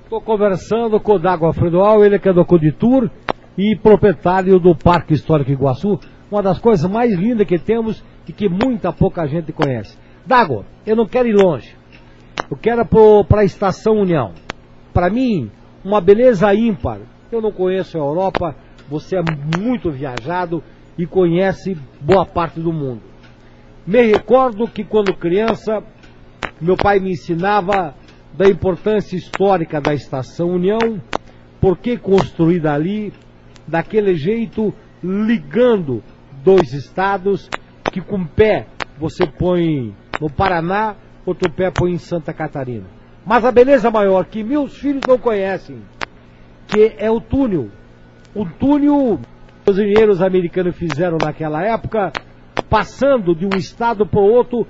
Estou conversando com o Dago Alfredoal, ele que é do Coditur e proprietário do Parque Histórico Iguaçu, uma das coisas mais lindas que temos e que muita pouca gente conhece. Dago, eu não quero ir longe, eu quero para a Estação União. Para mim, uma beleza ímpar. Eu não conheço a Europa, você é muito viajado e conhece boa parte do mundo. Me recordo que quando criança, meu pai me ensinava da importância histórica da Estação União, por que construída ali, daquele jeito, ligando dois estados, que com um pé você põe no Paraná, outro pé põe em Santa Catarina. Mas a beleza maior, que meus filhos não conhecem, que é o túnel. O túnel que os engenheiros americanos fizeram naquela época, passando de um estado para o outro,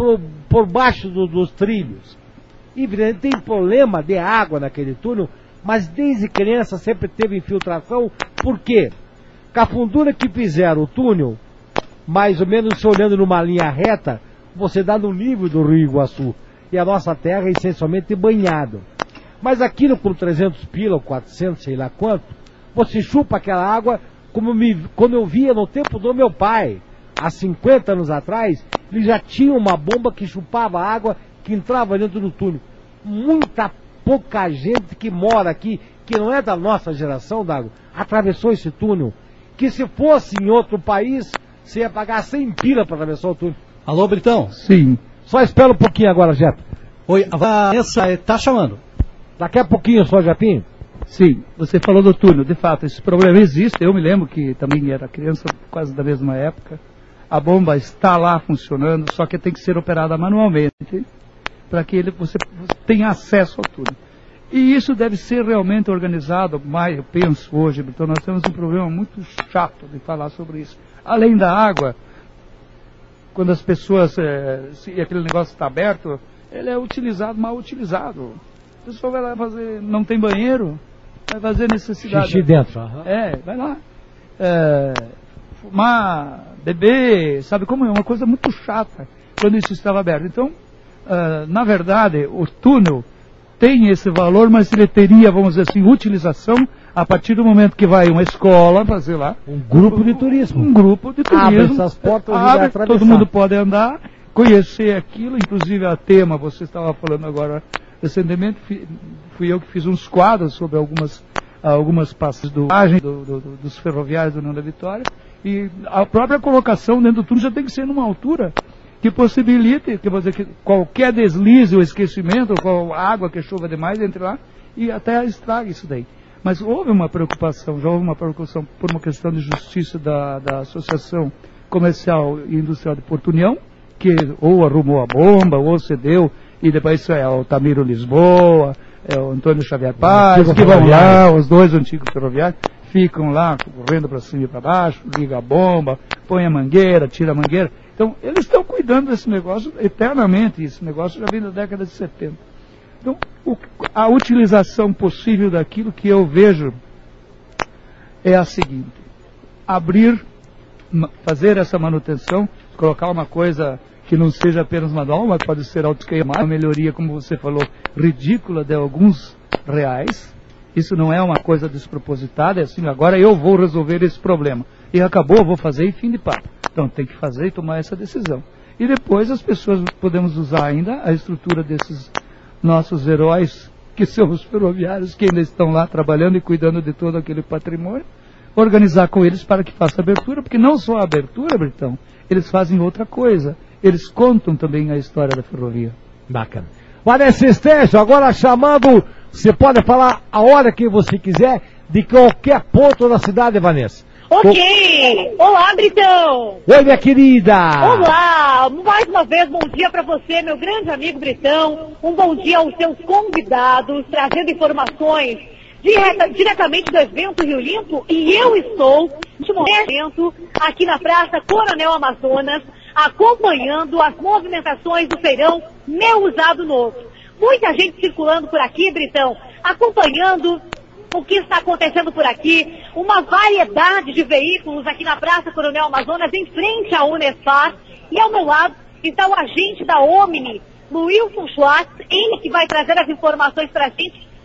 por baixo dos trilhos. E tem problema de água naquele túnel, mas desde criança sempre teve infiltração. Por quê? Com a fundura que fizeram o túnel, mais ou menos se olhando numa linha reta, você dá no nível do Rio Iguaçu. E a nossa terra é essencialmente banhada. Mas aquilo com 300 pila ou 400, sei lá quanto, você chupa aquela água, como eu via no tempo do meu pai, há 50 anos atrás, ele já tinha uma bomba que chupava água, que entrava dentro do túnel. Muita pouca gente que mora aqui, que não é da nossa geração, Dago, atravessou esse túnel. Que se fosse em outro país, você ia pagar 100 pila para atravessar o túnel. Alô, Britão? Sim. Só espera um pouquinho agora, Jeto. Oi, a Vanessa está chamando. Daqui a pouquinho só, Jetinho? Sim, você falou do túnel. De fato, esse problema existe. Eu me lembro que também era criança, quase da mesma época. A bomba está lá funcionando, só que tem que ser operada manualmente para que você tenha acesso ao túnel. E isso deve ser realmente organizado, mas eu penso hoje, então nós temos um problema muito chato de falar sobre isso. Além da água, quando as pessoas, se aquele negócio está aberto, ele é utilizado, mal utilizado. A pessoa vai lá fazer, não tem banheiro, vai fazer necessidade. Xixi dentro. Vai lá. Fumar, beber, sabe como é? Uma coisa muito chata quando isso estava aberto. Então, na verdade, o túnel tem esse valor, mas ele teria, vamos dizer assim, utilização a partir do momento que vai uma escola fazer lá. Um grupo de turismo. Um grupo de turismo. Abre essas portas e vai atravessar. Todo mundo pode andar, conhecer aquilo, inclusive a tema, você estava falando agora recentemente, fui eu que fiz uns quadros sobre algumas passagens dos ferroviários do União da Vitória, e a própria colocação dentro do túnel já tem que ser numa altura que possibilite, que qualquer deslize ou esquecimento, ou água que chova demais, entre lá e até estrague isso daí. Mas houve uma preocupação, já houve uma preocupação por uma questão de justiça da Associação Comercial e Industrial de Porto União, que ou arrumou a bomba, ou cedeu, e depois é o Tamiro Lisboa, é o Antônio Xavier Paz, que vão lá, os dois antigos ferroviários, ficam lá correndo para cima e para baixo, liga a bomba, põe a mangueira, tira a mangueira. Então, eles estão cuidando desse negócio eternamente, esse negócio já vem da década de 70. Então, a utilização possível daquilo que eu vejo é a seguinte: fazer essa manutenção, colocar uma coisa que não seja apenas manual, mas pode ser autoesquemada, uma melhoria, como você falou, ridícula de alguns reais. Isso não é uma coisa despropositada, é assim, agora eu vou resolver esse problema. E acabou, vou fazer e fim de papo. Então tem que fazer e tomar essa decisão. E depois as pessoas podemos usar ainda a estrutura desses nossos heróis, que são os ferroviários, que ainda estão lá trabalhando e cuidando de todo aquele patrimônio, organizar com eles para que faça abertura, porque não só a abertura, Britão, eles fazem outra coisa. Eles contam também a história da ferrovia. Bacana. Vanessa Estejo, agora chamando, você pode falar a hora que você quiser, de qualquer ponto da cidade, Vanessa. Ok! Olá, Britão! Oi, minha querida! Olá! Mais uma vez, bom dia para você, meu grande amigo Britão. Um bom dia aos seus convidados, trazendo informações diretamente do evento Rio Limpo. E eu estou, neste momento, aqui na Praça Coronel Amazonas, acompanhando as movimentações do feirão Meu Usado Novo. Muita gente circulando por aqui, Britão, acompanhando o que está acontecendo por aqui, uma variedade de veículos aqui na Praça Coronel Amazonas, em frente à Unespar, e ao meu lado está o agente da Omni, Wilson Schwartz, ele que vai trazer as informações para a gente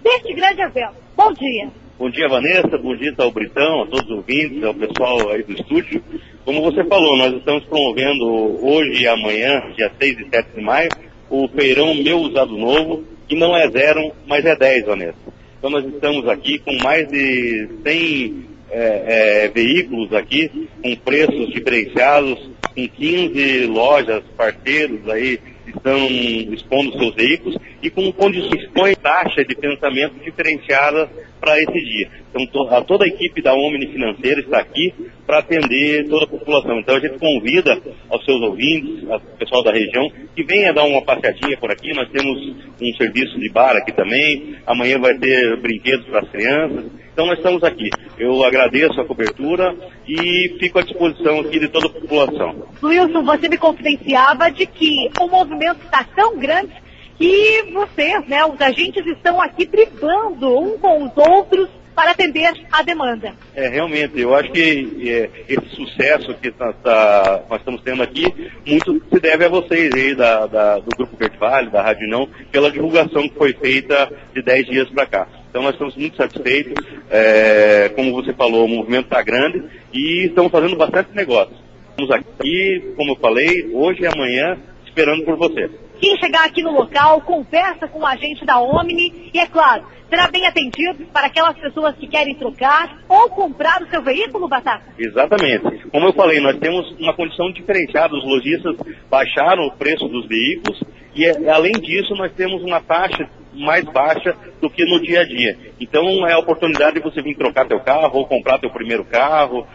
deste grande evento. Bom dia. Bom dia, Vanessa, bom dia ao Britão, a todos os ouvintes, ao pessoal aí do estúdio. Como você falou, nós estamos promovendo hoje e amanhã, dia 6 e 7 de maio, o feirão Meu Usado Novo, que não é 0, mas é 10, Vanessa. Então nós estamos aqui com mais de 100 veículos aqui, com preços diferenciados, com 15 lojas, parceiros aí, estão expondo seus veículos e com condições, taxa de financiamento diferenciada para esse dia. Então toda a equipe da Omni Financeira está aqui para atender toda a população. Então a gente convida aos seus ouvintes, ao pessoal da região, que venha dar uma passeadinha por aqui. Nós temos um serviço de bar aqui também, amanhã vai ter brinquedos para as crianças. Então nós estamos aqui. Eu agradeço a cobertura e fico à disposição aqui de toda a população. Wilson, você me confidenciava de que o movimento está tão grande que vocês, né, os agentes estão aqui brigando um com os outros para atender a demanda. Realmente, eu acho que esse sucesso que nós estamos tendo aqui, muito se deve a vocês aí do Grupo Verde Vale, da Rádio Não, pela divulgação que foi feita de 10 dias para cá. Então nós estamos muito satisfeitos, como você falou, o movimento está grande e estamos fazendo bastante negócio. Estamos aqui, como eu falei, hoje e amanhã, esperando por você. Quem chegar aqui no local, conversa com o agente da Omni e, é claro, será bem atendido para aquelas pessoas que querem trocar ou comprar o seu veículo, Batata? Exatamente. Como eu falei, nós temos uma condição diferenciada. Os lojistas baixaram o preço dos veículos e, além disso, nós temos uma taxa mais baixa do que no dia a dia. Então, é a oportunidade de você vir trocar teu carro ou comprar teu primeiro carro,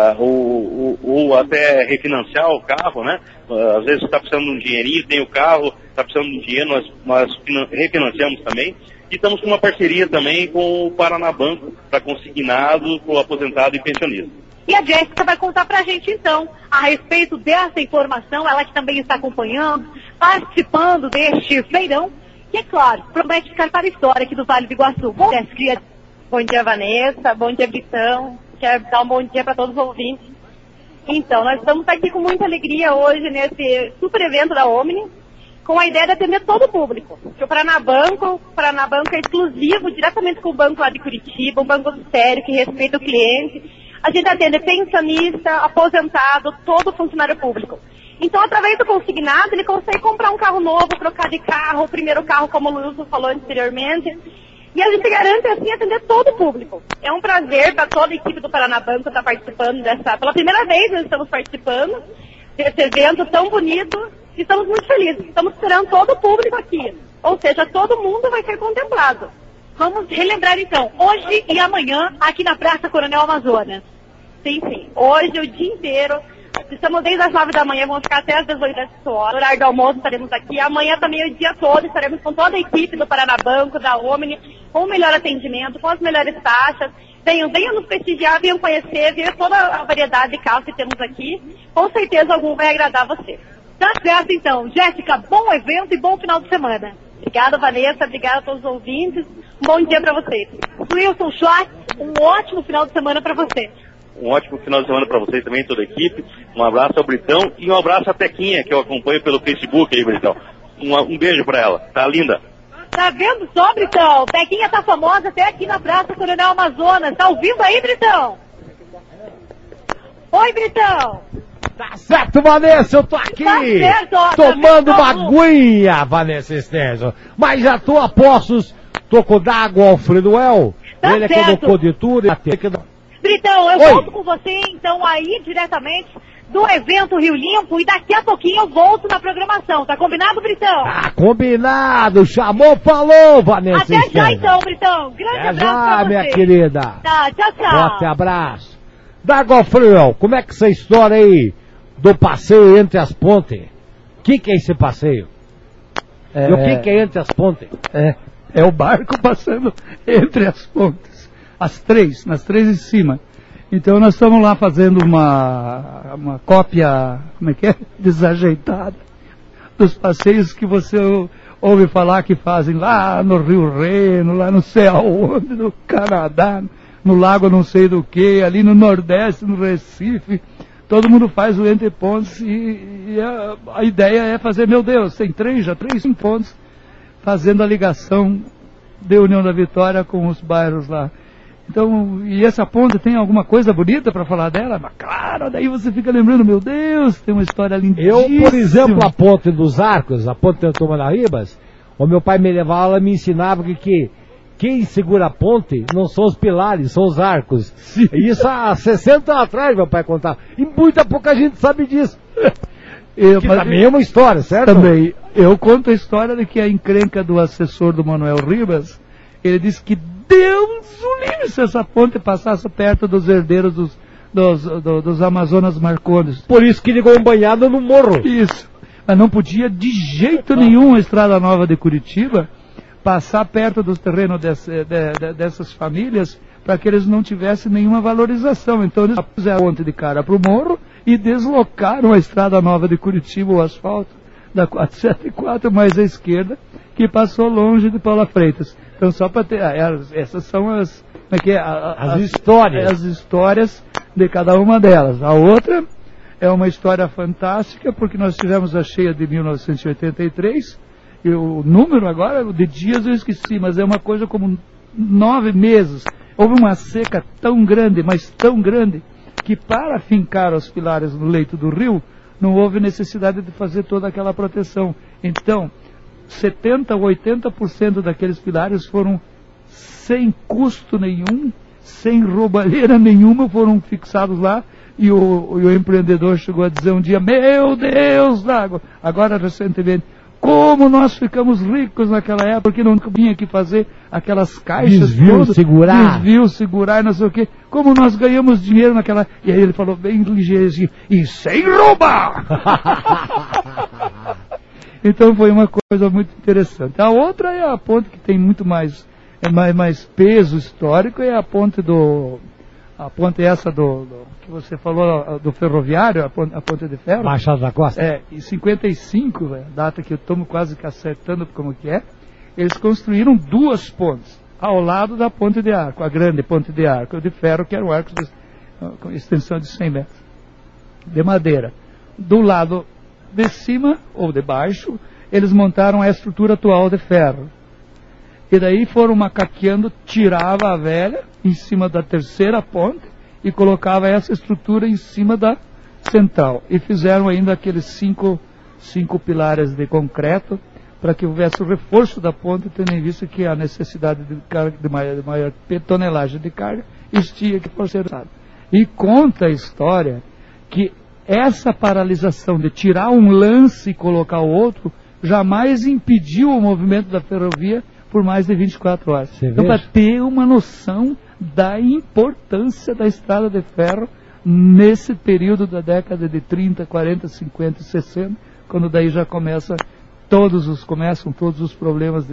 ou até refinanciar o carro, né? Às vezes você está precisando de um dinheirinho, tem o carro, está precisando de um dinheiro, nós refinanciamos também. E estamos com uma parceria também com o Paraná Banco para consignado, para o aposentado e pensionista. E a Jéssica vai contar para a gente, então, a respeito dessa informação, ela que também está acompanhando, participando deste feirão, que, é claro, promete ficar para a história aqui do Vale do Iguaçu. Bom dia, Vanessa. Bom dia, Britão. Quero dar um bom dia para todos os ouvintes. Então, nós estamos aqui com muita alegria hoje nesse super evento da Omni, com a ideia de atender todo o público. O Paraná Banco é exclusivo, diretamente com o banco lá de Curitiba, um banco sério, que respeita o cliente. A gente atende pensionista, aposentado, todo funcionário público. Então, através do consignado, ele consegue comprar um carro novo, trocar de carro, o primeiro carro, como o Wilson falou anteriormente. E a gente garante, assim, atender todo o público. É um prazer para toda a equipe do Paraná Banco estar participando pela primeira vez nós estamos participando desse evento tão bonito e estamos muito felizes. Estamos esperando todo o público aqui. Ou seja, todo mundo vai ser contemplado. Vamos relembrar, então, hoje e amanhã, aqui na Praça Coronel Amazonas. Sim. Hoje, o dia inteiro. Estamos desde as 9 da manhã, vamos ficar até as 18 horas. No horário do almoço estaremos aqui. Amanhã também o dia todo estaremos com toda a equipe do Paraná Banco, da Omni, com o melhor atendimento, com as melhores taxas. Venham nos prestigiar, venham conhecer, ver toda a variedade de carros que temos aqui. Com certeza algum vai agradar você. Tá certo, então. Jéssica, bom evento e bom final de semana. Obrigada, Vanessa. Obrigada a todos os ouvintes. Um bom dia para vocês. Wilson Schwartz, um ótimo final de semana para você. Um ótimo final de semana para vocês também, toda a equipe. Um abraço ao Britão e um abraço à Tequinha, que eu acompanho pelo Facebook aí, Britão. Um beijo para ela. Tá linda. Tá vendo só, Britão? Tequinha tá famosa até aqui na Praça Coronel Amazonas. Tá ouvindo aí, Britão? Oi, Britão. Tá certo, Vanessa, eu tô aqui. Tá certo, ó, tomando tá uma aguinha, Vanessa Estejo. Mas já tô a postos, toco d'água, Alfredo El. Tá Ele certo. é que do Tour. Britão, eu Oi. volto com você, então, aí, diretamente do evento Rio Limpo, e daqui a pouquinho eu volto na programação. Tá combinado, Britão? Ah, combinado. Chamou, falou, Vanessa Até já, Estejo. então, Britão. Grande Até abraço já, pra você. minha querida. Tá, tchau, tchau. Forte abraço. D'água, Alfredo, como é que essa história aí do passeio entre as pontes? O que é esse passeio? E o que é entre as pontes? É o barco passando entre as pontes. Nas três em cima. Então nós estamos lá fazendo uma cópia, desajeitada dos passeios que você ouve falar que fazem lá no Rio Reno, lá não sei aonde, no Canadá, no lago não sei do que, ali no Nordeste, no Recife. Todo mundo faz o Entre Pontes e a ideia é fazer, meu Deus, tem três pontes fazendo a ligação de União da Vitória com os bairros lá. Então, e essa ponte tem alguma coisa bonita para falar dela? Mas claro, daí você fica lembrando, meu Deus, tem uma história lindíssima. Eu, por exemplo, a ponte dos Arcos, a ponte de Tomanaribas, o meu pai me levava, ela me ensinava que quem segura a ponte não são os pilares, são os arcos. Sim. Isso há 60 anos atrás, meu pai contava. E muita pouca gente sabe disso. Que também é uma história, certo? Também. Eu conto a história de que a encrenca do assessor do Manuel Ribas, ele disse que Deus o livre se essa ponte passasse perto dos herdeiros dos Amazonas Marcondes. Por isso que ligou um banhado no morro. Isso. Mas não podia de jeito nenhum a Estrada Nova de Curitiba passar perto dos terrenos dessas famílias para que eles não tivessem nenhuma valorização. Então eles puseram a ponte de cara para o morro e deslocaram a Estrada Nova de Curitiba, o asfalto da 474 mais à esquerda, que passou longe de Paula Freitas. Então só para ter, essas são as histórias. As histórias de cada uma delas. A outra é uma história fantástica, porque nós tivemos a cheia de 1983, e o número agora, de dias eu esqueci, mas é uma coisa como 9 meses. Houve uma seca tão grande, mas tão grande, que para fincar os pilares no leito do rio, não houve necessidade de fazer toda aquela proteção. Então, 70% ou 80% daqueles pilares foram sem custo nenhum, sem roubalheira nenhuma, foram fixados lá, e o empreendedor chegou a dizer um dia, meu Deus d'água, agora recentemente, como nós ficamos ricos naquela época, porque não vinha aqui fazer aquelas caixas desvio, segurar e não sei o quê. Como nós ganhamos dinheiro naquela... E aí ele falou bem ligeirinho, e sem roubar! Então foi uma coisa muito interessante. A outra é a ponte que tem muito mais peso histórico, é a ponte essa que você falou, do ferroviário, a ponte de ferro. Machado da Costa. Em 55, data que eu estou quase que acertando como que é, eles construíram 2 pontes, ao lado da ponte de arco, a grande ponte de arco, de ferro, que era um arco com extensão de 100 metros, de madeira. Do lado de cima, ou de baixo, eles montaram a estrutura atual de ferro. E daí foram macaqueando, tirava a velha, em cima da terceira ponte, e colocava essa estrutura em cima da central. E fizeram ainda aqueles 5 pilares de concreto, para que houvesse o reforço da ponte, tendo em vista que a necessidade de carga, de maior tonelagem de carga, existia que fosse usado. E conta a história que essa paralisação de tirar um lance e colocar o outro, jamais impediu o movimento da ferrovia por mais de 24 horas. Então, para ter uma noção da importância da estrada de ferro nesse período da década de 30, 40, 50 e 60, quando daí já começam todos os problemas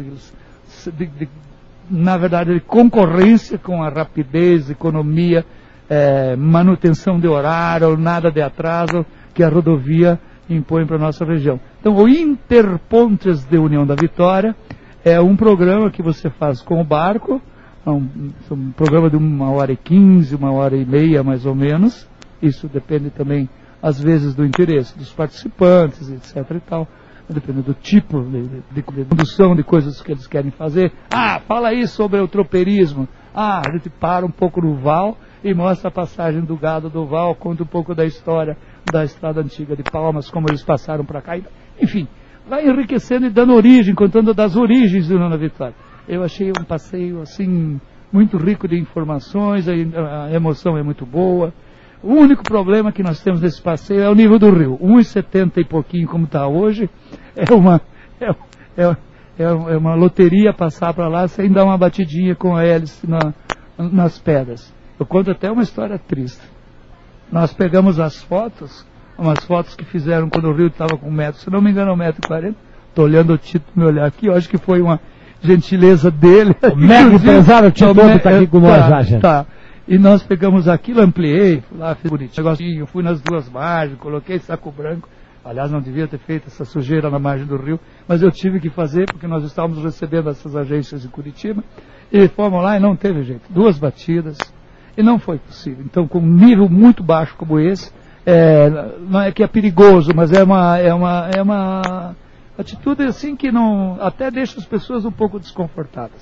na verdade, de concorrência com a rapidez, economia, manutenção de horário, nada de atraso que a rodovia impõe para a nossa região. Então, o Interpontes de União da Vitória é um programa que você faz com o barco, um programa de 1h15, 1h30 mais ou menos. Isso depende também, às vezes, do interesse dos participantes, etc. e tal. Depende do tipo de condução, de coisas que eles querem fazer. Fala aí sobre o tropeirismo. A gente para um pouco no Val e mostra a passagem do gado do Val, conta um pouco da história da estrada antiga de Palmas, como eles passaram para cá. Enfim, vai enriquecendo e dando origem, contando das origens do União da Vitória. Eu achei um passeio assim muito rico de informações, a emoção é muito boa. O único problema que nós temos nesse passeio é o nível do rio. 1,70 e pouquinho como está hoje, é uma loteria passar para lá sem dar uma batidinha com a hélice nas pedras. Eu conto até uma história triste. Nós pegamos umas fotos que fizeram quando o rio estava com 1 metro, se não me engano 1,40 m. Estou olhando o Tito me olhar aqui, eu acho que foi uma gentileza dele. O mega empresário Tito está aqui com nós já, gente. Tá. E nós pegamos aquilo, ampliei, fui lá, fiz bonitinho, negocinho, fui nas 2 margens, coloquei saco branco. Aliás, não devia ter feito essa sujeira na margem do rio, mas eu tive que fazer porque nós estávamos recebendo essas agências em Curitiba. E fomos lá e não teve jeito. 2 batidas e não foi possível. Então, com um nível muito baixo como esse, não é que é perigoso, mas é uma atitude assim que não, até deixa as pessoas um pouco desconfortáveis.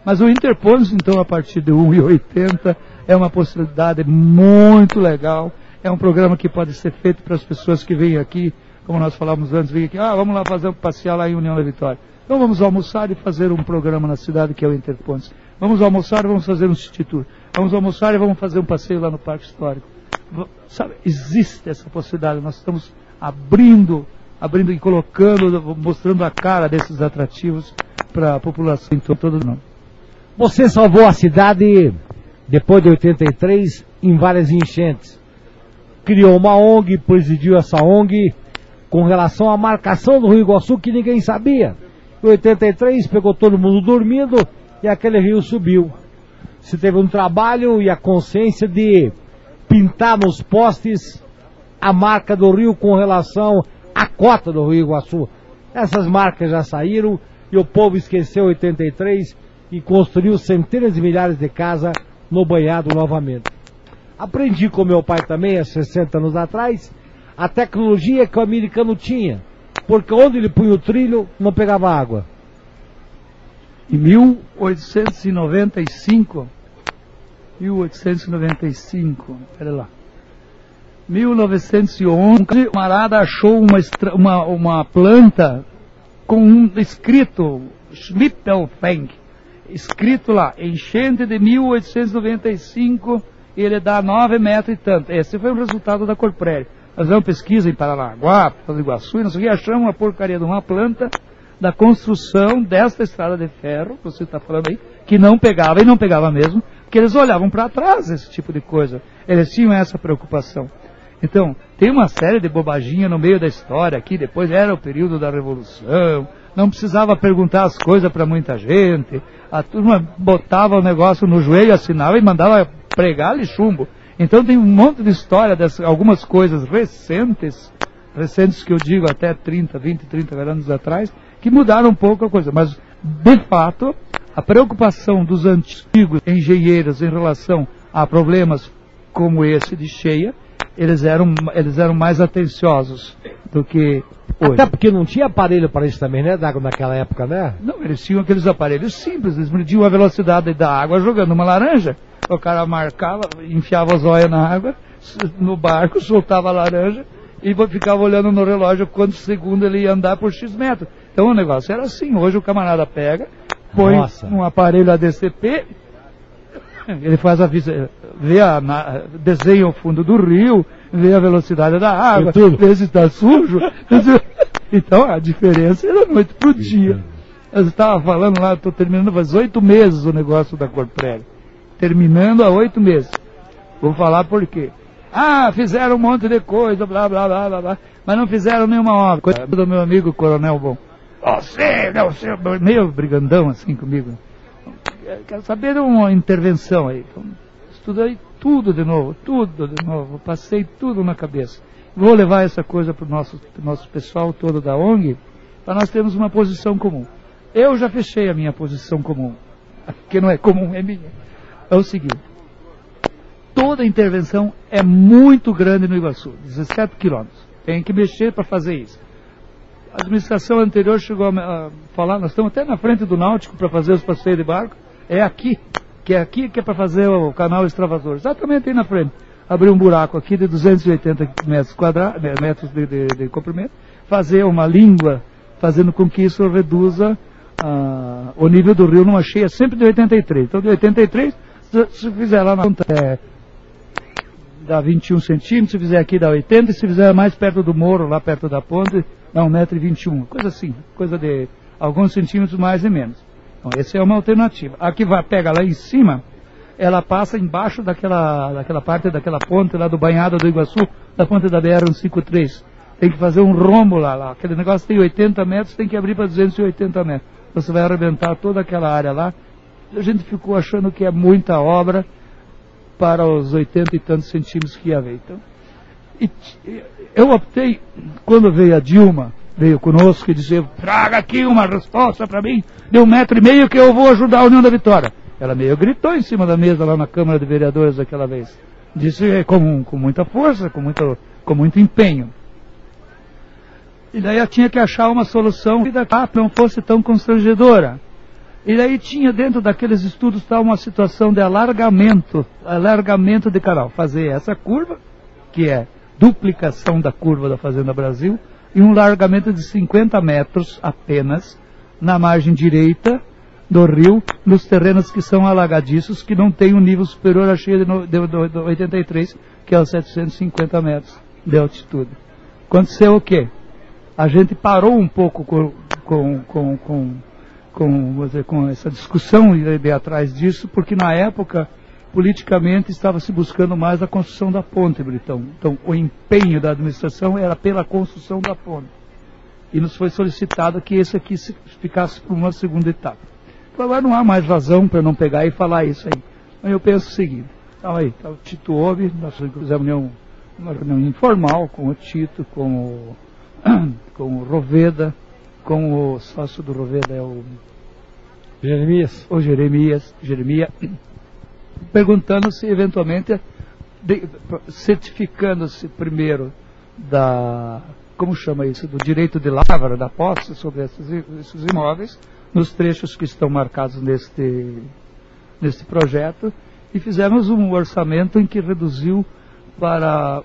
Mas o Interpontos, então, a partir de 1,80, é uma possibilidade muito legal. É um programa que pode ser feito para as pessoas que vêm aqui, como nós falávamos antes, vêm aqui, vamos lá fazer um passear lá em União da Vitória. Então vamos almoçar e fazer um programa na cidade que é o Interpontos. Vamos almoçar e vamos fazer um City Tour. Vamos almoçar e vamos fazer um passeio lá no Parque Histórico. Sabe, existe essa possibilidade. Nós estamos abrindo e colocando, mostrando a cara desses atrativos para a população em todo o mundo. Você salvou a cidade, depois de 83, em várias enchentes. Criou uma ONG, presidiu essa ONG, com relação à marcação do Rio Iguaçu, que ninguém sabia. Em 83, pegou todo mundo dormindo e aquele rio subiu. Você teve um trabalho e a consciência de pintar nos postes a marca do rio com relação à cota do Rio Iguaçu. Essas marcas já saíram e o povo esqueceu 83 e construiu centenas de milhares de casas no banhado novamente. Aprendi com meu pai também, há 60 anos atrás, a tecnologia que o americano tinha, porque onde ele punha o trilho não pegava água. Em 1895, pera lá, 1911, um camarada achou uma planta com um escrito, Schnippelfang, escrito lá, enchente de 1895, ele dá 9 metros e tanto. Esse foi o resultado da Corprério. Nós fizemos pesquisa em Paranaguá, Foz do Iguaçu, e nós achamos uma porcaria de uma planta da construção desta estrada de ferro, que você está falando aí, que não pegava, e não pegava mesmo, porque eles olhavam para trás, esse tipo de coisa. Eles tinham essa preocupação. Então, tem uma série de bobaginha no meio da história aqui, depois era o período da Revolução, não precisava perguntar as coisas para muita gente, a turma botava o negócio no joelho, assinava e mandava pregar chumbo. Então tem um monte de história, algumas coisas recentes que eu digo até 20, 30 anos atrás, que mudaram um pouco a coisa, mas de fato a preocupação dos antigos engenheiros em relação a problemas como esse de cheia, eles eram mais atenciosos do que hoje. Até porque não tinha aparelho para isso também, né, Dago, naquela época, né? Não, eles tinham aqueles aparelhos simples, eles mediam a velocidade da água jogando uma laranja, o cara marcava, enfiava os olhos na água, no barco, soltava a laranja e ficava olhando no relógio quantos segundos ele ia andar por X metros. Então o negócio era assim, hoje o camarada pega, põe um aparelho ADCP, ele faz desenha o fundo do rio, vê a velocidade da água, vê se está sujo. Então a diferença era noite pro dia. Eu estava falando lá, estou terminando faz 8 meses o negócio da Corprério. Terminando há 8 meses. Vou falar por quê. Fizeram um monte de coisa, blá, blá, blá, blá, blá, mas não fizeram nenhuma obra. Coisa do meu amigo Coronel Bom. Você, meio brigandão assim comigo. Quero saber de uma intervenção aí. Então, estudei tudo de novo, passei tudo na cabeça. Vou levar essa coisa para o nosso pessoal todo da ONG, para nós termos uma posição comum. Eu já fechei a minha posição comum, que não é comum, é minha. É o seguinte, toda intervenção é muito grande no Iguaçu, 17 quilômetros. Tem que mexer para fazer isso. A administração anterior chegou a falar, nós estamos até na frente do Náutico para fazer os passeios de barco, é aqui que é para fazer o canal extravasor, exatamente aí na frente. Abrir um buraco aqui de 280 metros de comprimento, fazer uma língua, fazendo com que isso reduza o nível do rio numa cheia sempre de 83. Então de 83, se fizer lá na ponta, dá 21 centímetros, se fizer aqui dá 80, e se fizer mais perto do morro, lá perto da ponte, dá 1,21 m, coisa assim, coisa de alguns centímetros mais e menos. Então essa é uma alternativa. A que pega lá em cima, ela passa embaixo daquela parte, daquela ponte lá do banhado do Iguaçu, da ponte da BR-153. Tem que fazer um rombo lá. Aquele negócio tem 80 metros, tem que abrir para 280 metros. Você vai arrebentar toda aquela área lá. A gente ficou achando que é muita obra para os 80 e tantos centímetros que ia haver. Então, eu optei, quando veio a Dilma, veio conosco e disse, traga aqui uma resposta para mim de 1,5 m que eu vou ajudar a União da Vitória. Ela meio gritou em cima da mesa lá na Câmara de Vereadores daquela vez. Disse com muita força, com muito empenho. E daí eu tinha que achar uma solução que não fosse tão constrangedora. E daí tinha dentro daqueles estudos uma situação de alargamento de canal. Fazer essa curva, que é duplicação da curva da Fazenda Brasil, e um largamento de 50 metros apenas na margem direita do rio, nos terrenos que são alagadiços, que não tem um nível superior à cheia de 83, que é os 750 metros de altitude. Aconteceu o quê? A gente parou um pouco com essa discussão de atrás disso, porque na época, politicamente, estava se buscando mais a construção da ponte, Britão. Então, o empenho da administração era pela construção da ponte. E nos foi solicitado que esse aqui ficasse por uma segunda etapa. Então, agora não há mais razão para não pegar e falar isso aí. Mas eu penso o seguinte, o Tito Obi, nós fizemos uma reunião informal com o Tito, com o Roveda, com o sócio do Roveda, é o Jeremias, perguntando se eventualmente, certificando-se primeiro como chama isso, do direito de lavra, da posse sobre esses imóveis, nos trechos que estão marcados neste projeto, e fizemos um orçamento em que reduziu para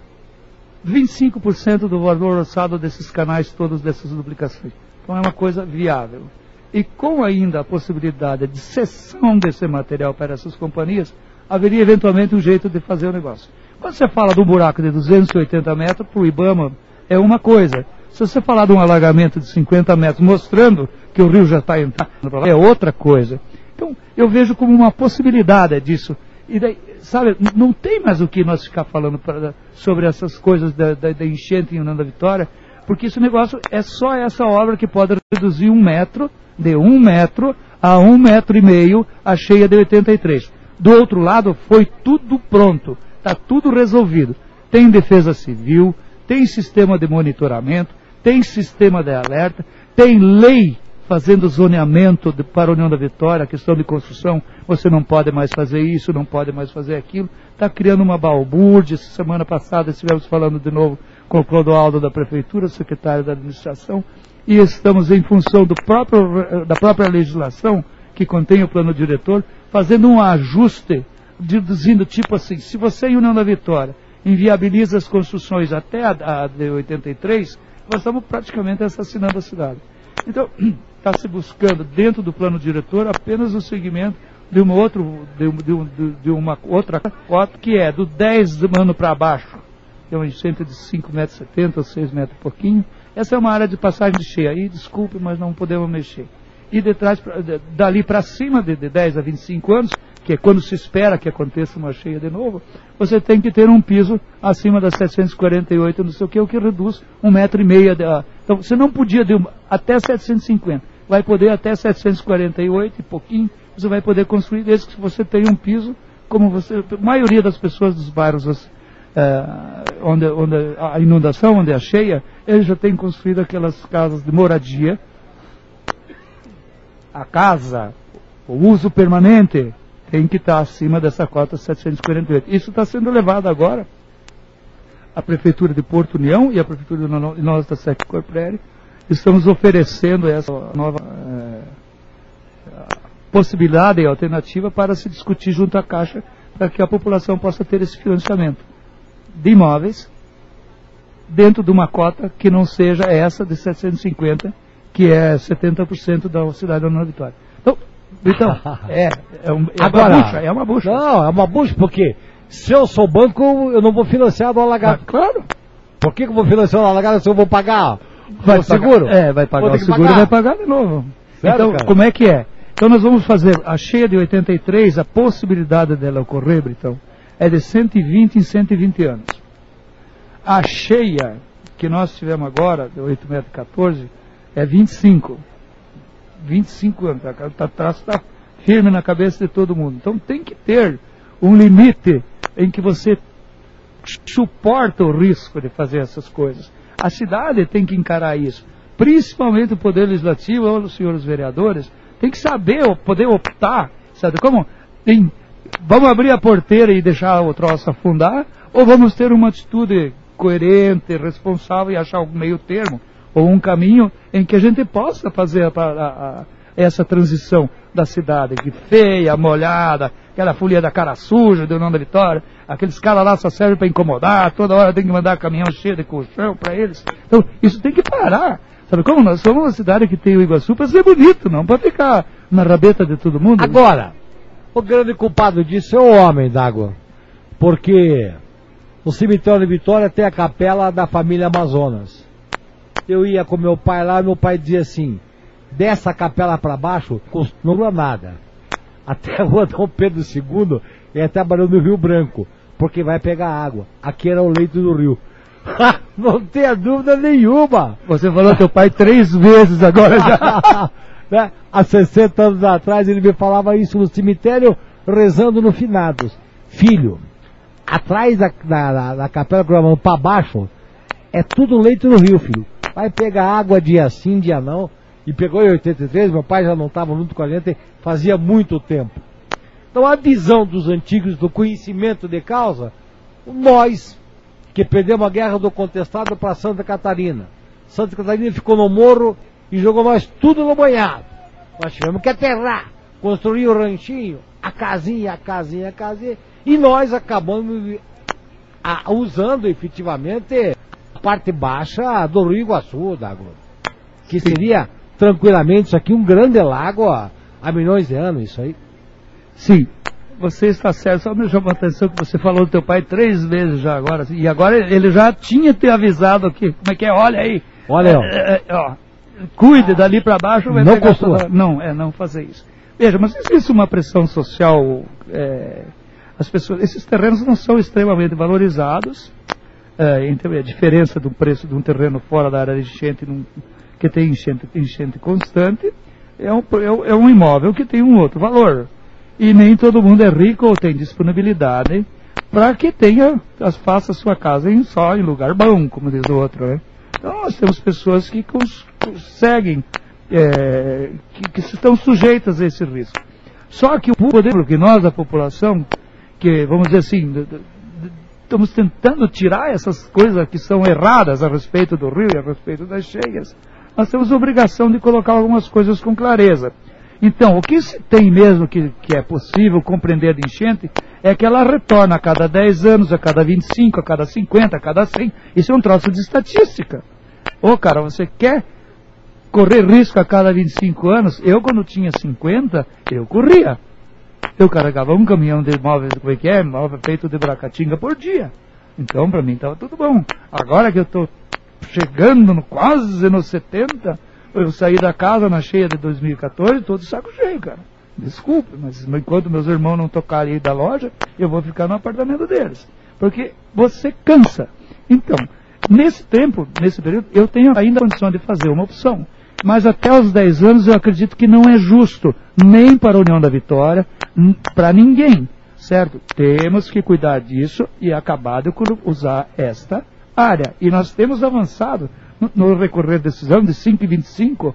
25% do valor orçado desses canais todos, dessas duplicações. Então é uma coisa viável. E com ainda a possibilidade de cessão desse material para essas companhias, haveria eventualmente um jeito de fazer o negócio. Quando você fala de um buraco de 280 metros, para o IBAMA é uma coisa. Se você falar de um alagamento de 50 metros, mostrando que o rio já está entrando, é outra coisa. Então, eu vejo como uma possibilidade disso. E daí, sabe, não tem mais o que nós ficar falando sobre essas coisas da enchente em União da Vitória, porque esse negócio é só essa obra que pode reduzir 1 metro, de 1 metro a 1,5 metros a cheia de 83. Do outro lado, foi tudo pronto, está tudo resolvido. Tem defesa civil, tem sistema de monitoramento, tem sistema de alerta, tem lei fazendo zoneamento para a União da Vitória, questão de construção, você não pode mais fazer isso, não pode mais fazer aquilo. Está criando uma balbúrdia. Semana passada estivemos falando de novo com o Clodoaldo da Prefeitura, secretário da Administração, e estamos em função da própria legislação, que contém o plano diretor, fazendo um ajuste, dizendo tipo assim, se você em União da Vitória inviabiliza as construções até a de 83, nós estamos praticamente assassinando a cidade. Então, está se buscando dentro do plano diretor apenas o segmento de uma outra cota, que é do 10 anos para baixo, que é uma enchente de 5,70 metros ou 6 metros e pouquinho. Essa é uma área de passagem de cheia. Aí, desculpe, mas não podemos mexer. E dali para cima, de 10 a 25 anos, que é quando se espera que aconteça uma cheia de novo, você tem que ter um piso acima das 748, não sei o que reduz 1,5 metro. Então, você não podia até 750. Vai poder até 748 e pouquinho, você vai poder construir, desde que você tenha um piso, como a maioria das pessoas dos bairros onde a inundação, onde é cheia, eles já têm construído aquelas casas de moradia. A casa, o uso permanente, tem que estar acima dessa cota 748. Isso está sendo levado agora à Prefeitura de Porto União e à Prefeitura de nós da SEC Corprere. Estamos oferecendo essa nova possibilidade e alternativa para se discutir junto à Caixa, para que a população possa ter esse financiamento de imóveis dentro de uma cota que não seja essa de 750, que é 70% da cidade da Nova Vitória. Então, é uma bucha. Não, é uma bucha, porque se eu sou banco, eu não vou financiar do alagado. Claro. Por que eu vou financiar do alagado se eu vou pagar o seguro? Vai pagar o seguro e vai pagar de novo. Sério, então, cara? Como é que é? Então, nós vamos fazer a cheia de 83, a possibilidade dela ocorrer, Britão, é de 120 em 120 anos. A cheia que nós tivemos agora, de 8,14 metros, é 25 anos. O traço está firme na cabeça de todo mundo. Então tem que ter um limite em que você suporta o risco de fazer essas coisas. A cidade tem que encarar isso. Principalmente o Poder Legislativo, ou os senhores vereadores, tem que saber, poder optar, sabe como? Vamos abrir a porteira e deixar o troço afundar, ou vamos ter uma atitude coerente, responsável e achar um meio termo, ou um caminho em que a gente possa fazer essa transição da cidade, que feia, molhada, aquela folia da cara suja do União da Vitória, aqueles caras lá só servem para incomodar, toda hora tem que mandar caminhão cheio de colchão para eles. Então, isso tem que parar. Sabe como? Nós somos uma cidade que tem o Iguaçu para ser bonito, não para ficar na rabeta de todo mundo. Agora, o grande culpado disso é o homem, D'Água, porque no cemitério de Vitória tem a capela da família Amazonas. Eu ia com meu pai lá e meu pai dizia assim, dessa capela para baixo, não dura nada. Até a rua Dom Pedro II é até a Barão do Rio Branco, porque vai pegar água. Aqui era o leito do rio. Não tenha dúvida nenhuma. Você falou teu pai 3 vezes agora já. Né? Há 60 anos atrás ele me falava isso no cemitério, rezando no finados. Filho, atrás da capela Gramão para baixo, é tudo leito do rio, filho. Vai pegar água dia sim, dia não. E pegou em 83, meu pai já não estava junto com a gente, fazia muito tempo. Então a visão dos antigos, do conhecimento de causa, nós, que perdemos a guerra do contestado para Santa Catarina. Santa Catarina ficou no morro e jogou nós tudo no banhado. Nós tivemos que aterrar, construir o ranchinho, a casinha, e nós acabamos usando efetivamente a parte baixa do Rio Iguaçu, D'Água, que seria tranquilamente isso aqui um grande lago há milhões de anos, isso aí. Sim, você está certo, só me chamou a atenção que você falou do teu pai 3 vezes já agora, e agora ele já tinha te avisado aqui, como é que é, olha aí, ó, cuide dali para baixo, vai não pegar toda... não fazer isso. Veja, mas existe uma pressão social, as pessoas, esses terrenos não são extremamente valorizados, então a diferença do preço de um terreno fora da área de enchente, que tem enchente constante, é um imóvel que tem um outro valor. E nem todo mundo é rico ou tem disponibilidade para que faça sua casa só em lugar bom, como diz o outro, né? Então nós temos pessoas que conseguem, que estão sujeitas a esse risco. Só que o poder que nós, a população, que vamos dizer assim, estamos tentando tirar essas coisas que são erradas a respeito do rio e a respeito das cheias, nós temos a obrigação de colocar algumas coisas com clareza. Então, o que se tem mesmo que é possível compreender de enchente é que ela retorna a cada 10 anos, a cada 25, a cada 50, a cada 100. Isso é um troço de estatística. Cara, você quer correr risco a cada 25 anos? Eu, quando tinha 50, eu corria. Eu carregava um caminhão de móveis, como é que é? Móvel feito de Bracatinga por dia. Então, para mim, estava tudo bom. Agora que eu estou chegando quase nos 70, eu saí da casa na cheia de 2014, todo saco cheio, cara. Desculpe, mas enquanto meus irmãos não tocarem aí da loja, eu vou ficar no apartamento deles. Porque você cansa. Então, nesse tempo, nesse período, eu tenho ainda a condição de fazer uma opção. Mas até os 10 anos eu acredito que não é justo, nem para a União da Vitória, para ninguém, certo? Temos que cuidar disso e acabar de usar esta área. E nós temos avançado no recorrer desses anos, de 5,25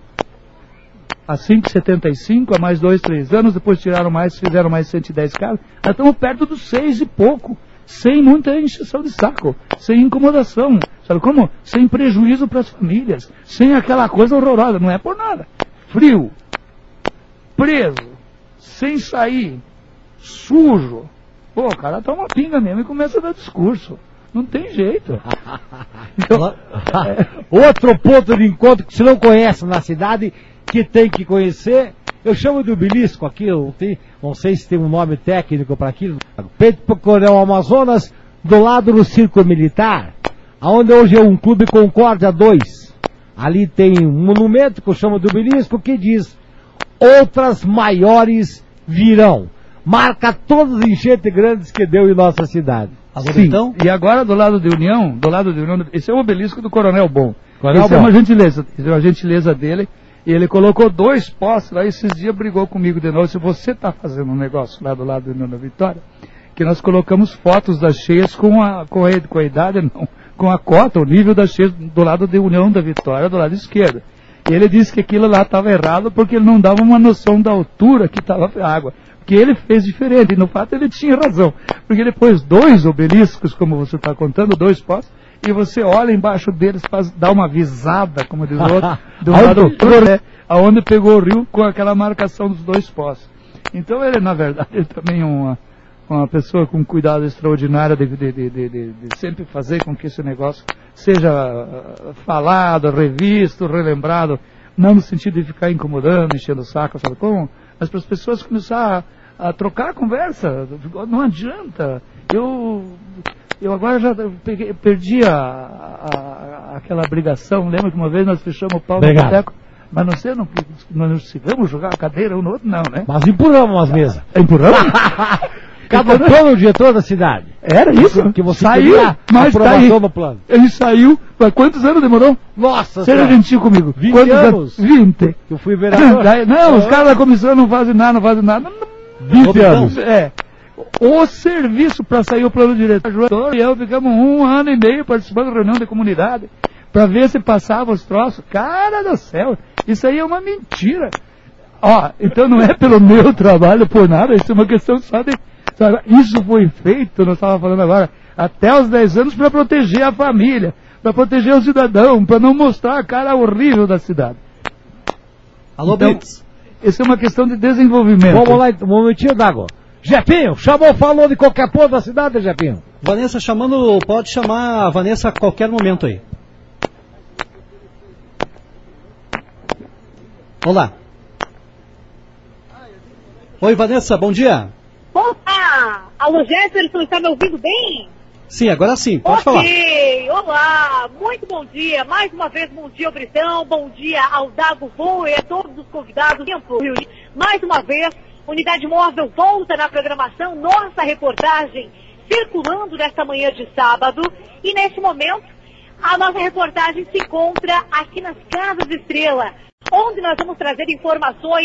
a 5,75, a mais 2, 3 anos, depois fizeram mais 110 carros, nós estamos perto dos 6 e pouco, sem muita encheção de saco, sem incomodação, sabe como? Sem prejuízo para as famílias, sem aquela coisa horrorosa, não é por nada. Frio, preso, sem sair, sujo, o cara toma pinga mesmo e começa a dar discurso. Não tem jeito. Então, outro ponto de encontro que se não conhece na cidade, que tem que conhecer, eu chamo de obelisco aqui, não sei se tem um nome técnico para aquilo, feito por Coronel Amazonas, do lado do Círculo Militar, onde hoje é um Clube Concórdia 2. Ali tem um monumento que eu chamo de obelisco que diz: outras maiores virão. Marca todas as enchentes grandes que deu em nossa cidade. Sim. Então, e agora do lado de União, esse é o obelisco do Coronel Bom. Esse é uma gentileza dele. E ele colocou 2 postes lá, e esses dias brigou comigo de novo. Se você está fazendo um negócio lá do lado da União da Vitória, que nós colocamos fotos das cheias com a idade, não, com a cota, o nível das cheias do lado da União da Vitória, do lado esquerdo. E ele disse que aquilo lá estava errado porque ele não dava uma noção da altura que estava a água. que ele fez diferente. E no fato ele tinha razão, porque ele pôs 2 obeliscos, como você está contando, 2 postes, e você olha embaixo deles, dá uma visada, como diz o outro, do lado do né, aonde pegou o rio com aquela marcação dos 2 postes. Então ele, na verdade, ele também é uma pessoa com cuidado extraordinário de sempre fazer com que esse negócio seja falado, revisto, relembrado, não no sentido de ficar incomodando, enchendo o saco, sabe como? Mas para as pessoas começar a trocar a conversa. Não adianta. Eu agora já perdi aquela obrigação. Lembra que uma vez nós fechamos o pau no boteco? Mas não sei, nós vamos jogar a cadeira um no outro, não, né? Mas empurramos as mesas. Empurramos? Cada plano o diretor da cidade. Era isso? Que você saiu, mas tá aí. no plano. Ele saiu. Mas quantos anos demorou? Nossa Seja gentil comigo. 20 quantos anos. 20. Eu fui vereador. Não, os caras da comissão não fazem nada. 20 anos. O serviço para sair o plano diretor e eu ficamos 1 ano e meio participando da reunião da comunidade para ver se passava os troços. Cara do céu, isso aí é uma mentira. Então não é pelo meu trabalho, por nada, isso é uma questão só de... Isso foi feito, nós estávamos falando agora, até os 10 anos para proteger a família, para proteger o cidadão, para não mostrar a cara horrível da cidade. Alô, então, Blitz. Isso é uma questão de desenvolvimento. Vamos lá, um momentinho d'água. Jepinho, falou de qualquer ponto da cidade, Jepinho. Vanessa chamando, pode chamar a Vanessa a qualquer momento aí. Olá. Oi, Vanessa, bom dia. Opa! Alô, Jefferson, está me ouvindo bem? Sim, agora sim, pode falar. Olá, muito bom dia. Mais uma vez, bom dia ao Britão, bom dia ao Dago Voe e a todos os convidados. Mais uma vez, Unidade Móvel volta na programação, nossa reportagem circulando nesta manhã de sábado. E neste momento, a nossa reportagem se encontra aqui nas Casas Estrela, onde nós vamos trazer informações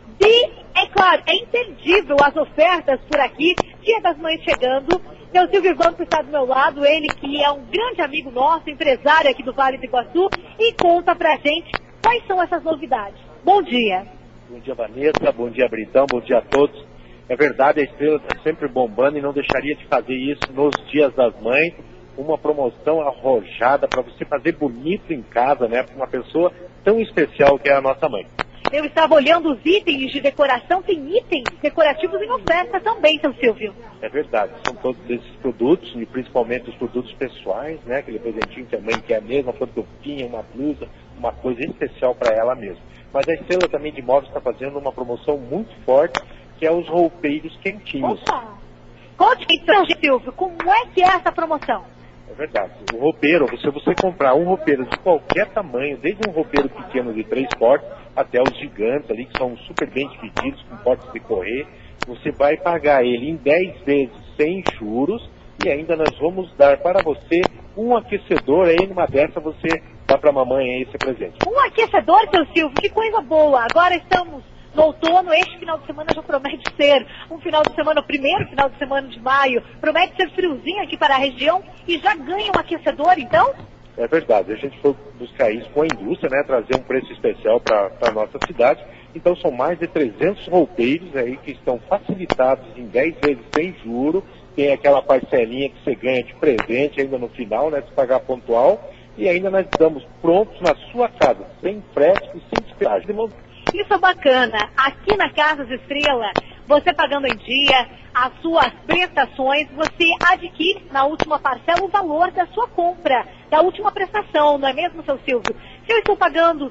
é claro, é imperdível as ofertas por aqui, Dia das Mães chegando. Meu Silvio Banco está do meu lado, ele que é um grande amigo nosso, empresário aqui do Vale do Iguaçu, e conta pra gente quais são essas novidades. Bom dia. Bom dia, Vanessa, bom dia, Britão, bom dia a todos. É verdade, a Estrela está sempre bombando e não deixaria de fazer isso nos Dias das Mães, uma promoção arrojada para você fazer bonito em casa, né, para uma pessoa tão especial que é a nossa mãe. Eu estava olhando os itens de decoração, tem itens decorativos em oferta também, seu Silvio. É verdade, são todos esses produtos, e principalmente os produtos pessoais, né? Aquele presentinho que a mãe quer mesmo, uma pantufinha, uma blusa, uma coisa especial para ela mesma. Mas a Estrela também de Móveis está fazendo uma promoção muito forte, que é os roupeiros quentinhos. Opa! Conte então, Silvio, como é que é essa promoção? É verdade. O roupeiro, se você comprar um roupeiro de qualquer tamanho, desde um roupeiro pequeno de 3 portas até os gigantes ali, que são super bem divididos, com portas de correr, você vai pagar ele em 10 vezes sem juros e ainda nós vamos dar para você um aquecedor. Aí numa dessa você dá para a mamãe aí esse presente. Um aquecedor, seu Silvio? Que coisa boa! Agora estamos no outono, este final de semana já promete ser um final de semana, o primeiro final de semana de maio, promete ser friozinho aqui para a região e já ganha um aquecedor, então? É verdade, a gente foi buscar isso com a indústria, né, trazer um preço especial para a nossa cidade. Então são mais de 300 roupeiros aí que estão facilitados em 10 vezes sem juro, tem aquela parcelinha que você ganha de presente ainda no final, né, se pagar pontual, e ainda nós estamos prontos na sua casa, sem frete e sem despesagem. Isso é bacana. Aqui na Casas Estrela, você pagando em dia as suas prestações, você adquire na última parcela o valor da sua compra, da última prestação, não é mesmo, seu Silvio? Se eu estou pagando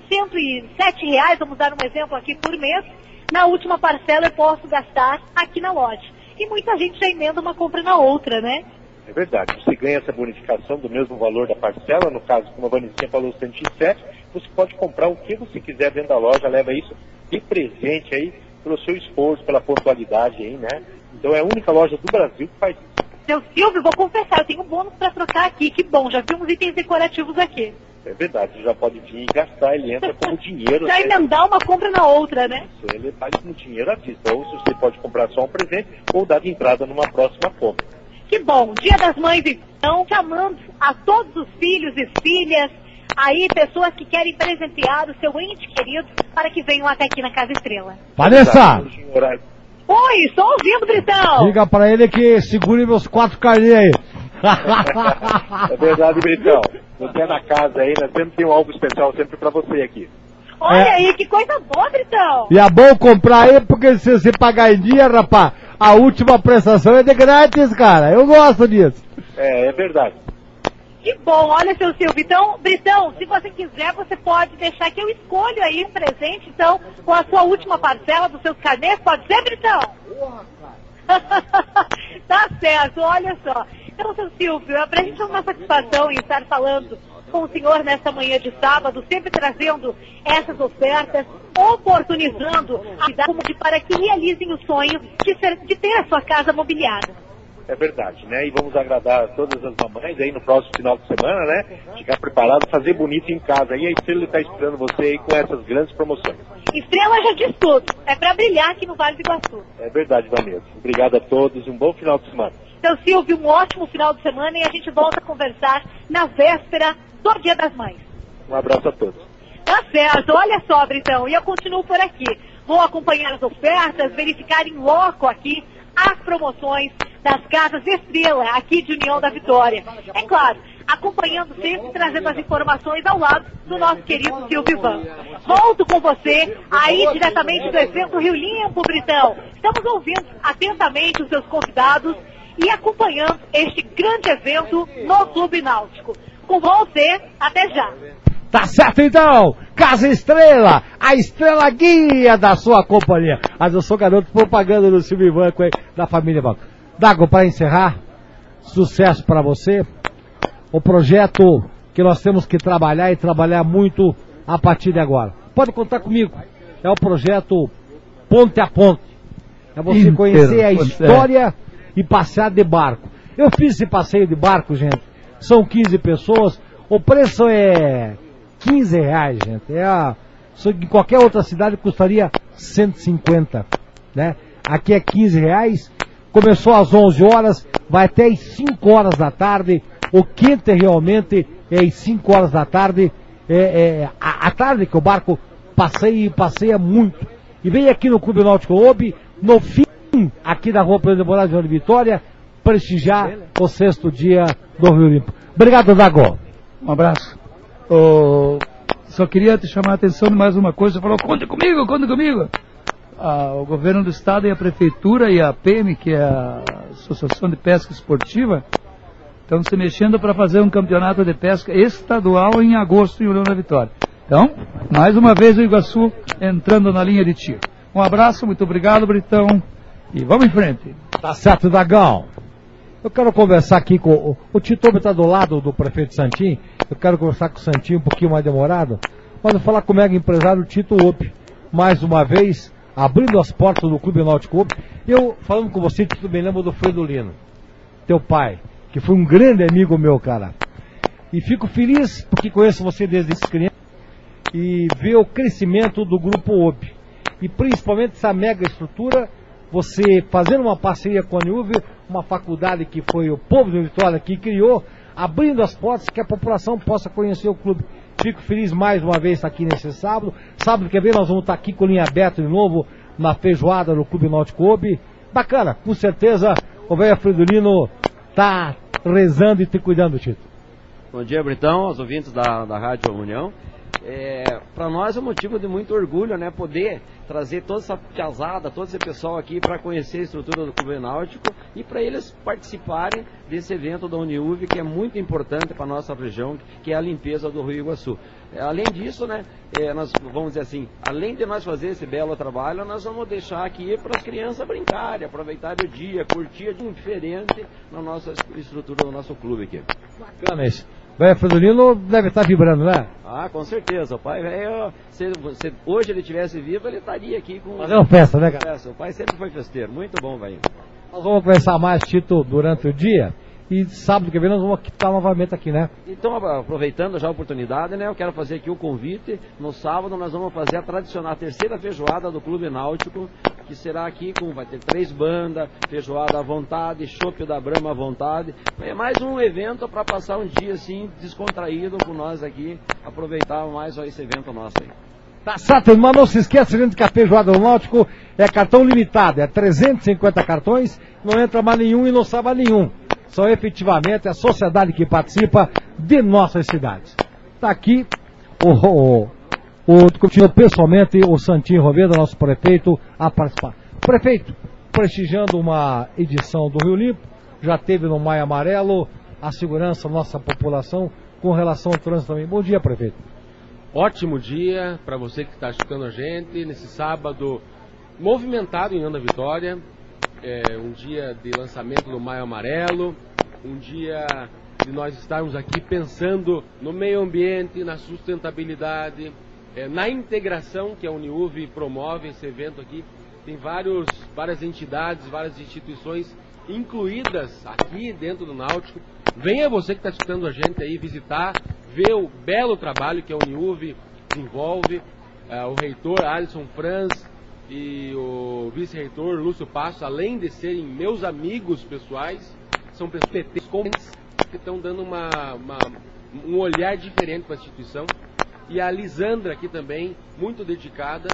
R$107, vamos dar um exemplo aqui por mês, na última parcela eu posso gastar aqui na loja. E muita gente já emenda uma compra na outra, né? É verdade, você ganha essa bonificação do mesmo valor da parcela, no caso, como a Vanessinha falou, 107, você pode comprar o que você quiser dentro da loja, leva isso de presente aí, pelo seu esforço, pela pontualidade aí, né? Então é a única loja do Brasil que faz isso. Seu Silvio, vou confessar, eu tenho um bônus para trocar aqui, que bom, já vi uns itens decorativos aqui. É verdade, você já pode vir e gastar, ele entra como dinheiro. Já emendar uma compra na outra, né? Ele faz como dinheiro à vista, ou se você pode comprar só um presente, ou dar de entrada numa próxima compra. Que bom, Dia das Mães, então, chamando a todos os filhos e filhas, aí pessoas que querem presentear o seu ente querido para que venham até aqui na Casa Estrela. Vanessa! Oi, estou ouvindo, Britão. Diga pra ele que segure meus 4 carnês aí. É verdade, Britão. Você é na casa aí, nós sempre tem algo especial sempre pra você aqui. Olha aí, que coisa boa, Britão. E é bom comprar aí, porque se você pagar em dia, rapaz, a última prestação é de grátis, cara. Eu gosto disso. É verdade. Que bom, olha, seu Silvio. Então, Britão, se você quiser, você pode deixar que eu escolho aí um presente, então, com a sua última parcela dos seus carnês. Pode ser, Britão? Tá certo, olha só. Então, seu Silvio, pra gente é uma satisfação em estar falando com o senhor nesta manhã de sábado, sempre trazendo essas ofertas, oportunizando a cidade para que realizem o sonho de ter a sua casa mobiliada. É verdade, né? E vamos agradar todas as mamães aí no próximo final de semana, né? Ficar preparado, fazer bonito em casa. E a Estrela está esperando você aí com essas grandes promoções. Estrela já diz tudo. É para brilhar aqui no Vale do Iguaçu. É verdade, Vanessa. Obrigado a todos e um bom final de semana. Então, Silvio, um ótimo final de semana e a gente volta a conversar na véspera do Dia das Mães. Um abraço a todos. Tá certo. Olha só, Britão, e eu continuo por aqui. Vou acompanhar as ofertas, verificar em loco aqui as promoções das Casas Estrela, aqui de União da Vitória. É claro, acompanhando sempre, trazendo as informações ao lado do nosso querido Silvio Ivan. Volto com você, aí diretamente do evento Rio Limpo, Britão. Estamos ouvindo atentamente os seus convidados e acompanhando este grande evento no Clube Náutico. Com você, até já. Tá certo então, Casa Estrela, a estrela guia da sua companhia. Mas eu sou garoto propaganda do Silvio Ivan, da família Ivan. Dago, para encerrar, sucesso para você. O projeto que nós temos que trabalhar e trabalhar muito a partir de agora. Pode contar comigo. É o projeto Ponte a Ponte. É você conhecer a história e passear de barco. Eu fiz esse passeio de barco, gente. São 15 pessoas. O preço é R$15, gente. Em qualquer outra cidade custaria 150, né? Aqui é R$15. Começou às 11 horas, vai até às 5 horas da tarde. O quente realmente é às 5 horas da tarde. A tarde que o barco passeia muito. E vem aqui no Clube Náutico Obi, no fim, aqui da Rua Presidente Moraes de Vitória, prestigiar o 6º dia do Rio Limpo. Obrigado, Dago. Um abraço. Só queria te chamar a atenção de mais uma coisa. Você falou, conta comigo, conta comigo. O governo do estado e a prefeitura e a PM, que é a Associação de Pesca Esportiva, estão se mexendo para fazer um campeonato de pesca estadual em agosto em União da Vitória. Então, mais uma vez o Iguaçu entrando na linha de tiro. Um abraço, muito obrigado, Britão, e vamos em frente. Tá certo, Dagão. Eu quero conversar aqui com o Tito, está do lado do prefeito Santim. Eu quero conversar com o Santim um pouquinho mais demorado, mas vou falar com o mega empresário Tito Ope, mais uma vez, abrindo as portas do Clube Náutico Ope. Eu, falando com você, Tito, me lembro do Fredolino, teu pai, que foi um grande amigo meu, cara. E fico feliz porque conheço você desde criança e ver o crescimento do Grupo Ope. E principalmente essa mega estrutura, você fazendo uma parceria com a Niuve, uma faculdade que foi o povo de Vitória que criou, abrindo as portas que a população possa conhecer o clube. Fico feliz mais uma vez estar aqui nesse sábado. Sábado que vem nós vamos estar aqui com linha aberta de novo na feijoada do Clube Náutico Obi. Bacana, com certeza o velho Fredolino está rezando e te cuidando, Tito. Bom dia, Britão, aos ouvintes da Rádio União. Para nós é um motivo de muito orgulho, né, poder trazer toda essa piazada, todo esse pessoal aqui para conhecer a estrutura do Clube Náutico e para eles participarem desse evento da Uniuve, que é muito importante para a nossa região, que é a limpeza do Rio Iguaçu. Além disso, né, nós vamos dizer assim, além de nós fazer esse belo trabalho, nós vamos deixar aqui para as crianças brincarem, aproveitarem o dia, curtir de um diferente na nossa estrutura do nosso clube aqui. Bacana isso. Velho Fredolino deve estar vibrando, né? Ah, com certeza. O pai velho, se hoje ele estivesse vivo, ele estaria aqui com... Fazendo festa, né, cara? O pai sempre foi festeiro. Muito bom, velho. Nós vamos conversar mais, Tito, durante o dia. E sábado que vem nós vamos estar novamente aqui, né? Então, aproveitando já a oportunidade, né? Eu quero fazer aqui o convite. No sábado nós vamos fazer a tradicional, a terceira feijoada do Clube Náutico, que será aqui vai ter 3 bandas, feijoada à vontade, chopp da Brahma à vontade. É mais um evento para passar um dia assim, descontraído com nós aqui, aproveitar mais esse evento nosso aí. Tá certo, mas não se esqueça, gente, que a feijoada do Náutico é cartão limitado, é 350 cartões, não entra mais nenhum e não sai mais nenhum. São efetivamente a sociedade que participa de nossas cidades. Está aqui o pessoalmente o Santinho Roveda, nosso prefeito, a participar. Prefeito, prestigiando uma edição do Rio Limpo, já teve no Maio Amarelo a segurança da nossa população com relação ao trânsito também. Bom dia, prefeito. Ótimo dia para você que está escutando a gente nesse sábado movimentado em União da Vitória. Um dia de lançamento do Maio Amarelo, um dia de nós estarmos aqui pensando no meio ambiente, na sustentabilidade, na integração que a Uniuv promove esse evento aqui. Tem várias entidades, várias instituições incluídas aqui dentro do Náutico. Venha você que está escutando a gente aí visitar, ver o belo trabalho que a Uniuv desenvolve, o reitor Alisson Franz e o vice-reitor Lúcio Passo, além de serem meus amigos pessoais, são pessoas que estão dando um olhar diferente para a instituição. E a Lisandra aqui também, muito dedicada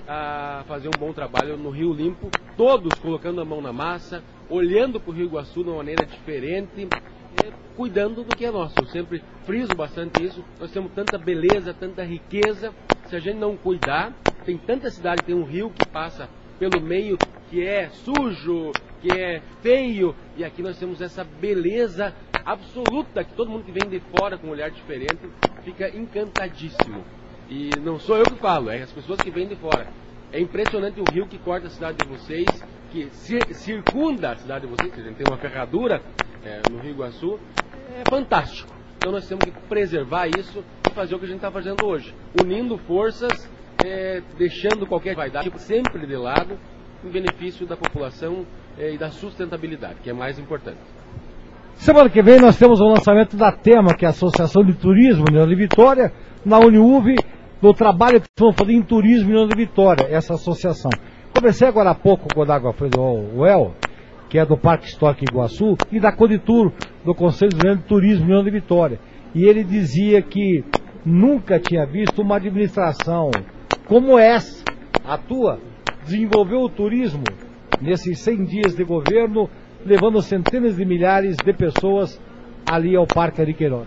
a fazer um bom trabalho no Rio Limpo, todos colocando a mão na massa, olhando para o Rio Iguaçu de uma maneira diferente, cuidando do que é nosso. Eu sempre friso bastante isso. Nós temos tanta beleza, tanta riqueza. Se a gente não cuidar, tem tanta cidade, tem um rio que passa pelo meio que é sujo, que é feio, e aqui nós temos essa beleza absoluta que todo mundo que vem de fora com um olhar diferente fica encantadíssimo. E não sou eu que falo, é as pessoas que vêm de fora. É impressionante o rio que corta a cidade de vocês, que circunda a cidade de vocês, que a gente tem uma ferradura no Rio Iguaçu, é fantástico. Então nós temos que preservar isso e fazer o que a gente está fazendo hoje, unindo forças, deixando qualquer vaidade sempre de lado, em benefício da população e da sustentabilidade, que é mais importante. Semana que vem nós temos o lançamento da TEMA, que é a Associação de Turismo União de Vitória, na Uniuv, do trabalho que vão fazer em turismo União de Vitória, essa associação. Conversei agora há pouco com o Dago Alfredo, que é do Parque Histórico Iguaçu, e da Coditur, do Conselho de Turismo União de Vitória. E ele dizia que nunca tinha visto uma administração como essa, a tua, desenvolveu o turismo nesses 100 dias de governo, levando centenas de milhares de pessoas ali ao Parque Ari Queiroz.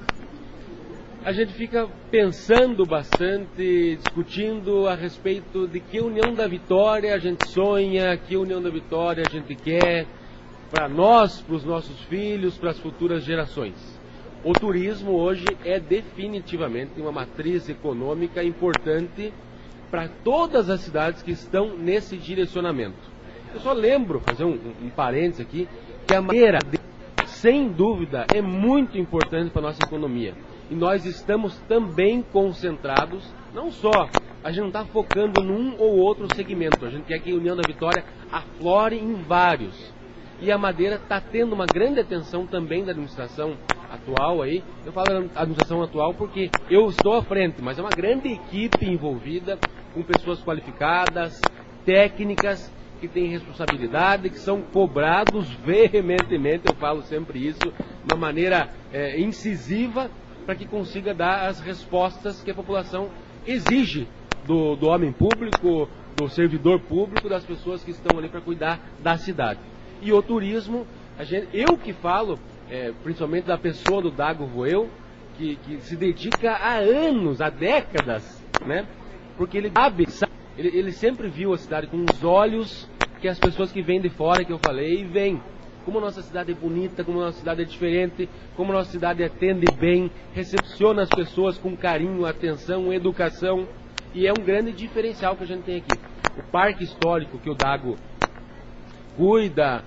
A gente fica pensando bastante, discutindo a respeito de que União da Vitória a gente sonha, que União da Vitória a gente quer para nós, para os nossos filhos, para as futuras gerações. O turismo hoje é definitivamente uma matriz econômica importante para todas as cidades que estão nesse direcionamento. Eu só lembro, fazer um parênteses aqui, que a madeira, sem dúvida, é muito importante para a nossa economia. E nós estamos também concentrados, não só, a gente não está focando num ou outro segmento, a gente quer que a União da Vitória aflore em vários. E a madeira está tendo uma grande atenção também da administração atual aí. Eu falo da administração atual porque eu estou à frente, mas é uma grande equipe envolvida, com pessoas qualificadas, técnicas, que têm responsabilidade, que são cobrados veementemente, eu falo sempre isso, de uma maneira incisiva, para que consiga dar as respostas que a população exige do homem público, do servidor público, das pessoas que estão ali para cuidar da cidade. E o turismo, eu que falo, principalmente da pessoa do Dago Voeu, que se dedica há anos, há décadas, né? Porque ele sempre viu a cidade com os olhos que as pessoas que vêm de fora, que eu falei, vêm. Como a nossa cidade é bonita, como a nossa cidade é diferente, como a nossa cidade atende bem, recepciona as pessoas com carinho, atenção, educação. E é um grande diferencial que a gente tem aqui. O Parque Histórico que o Dago cuida,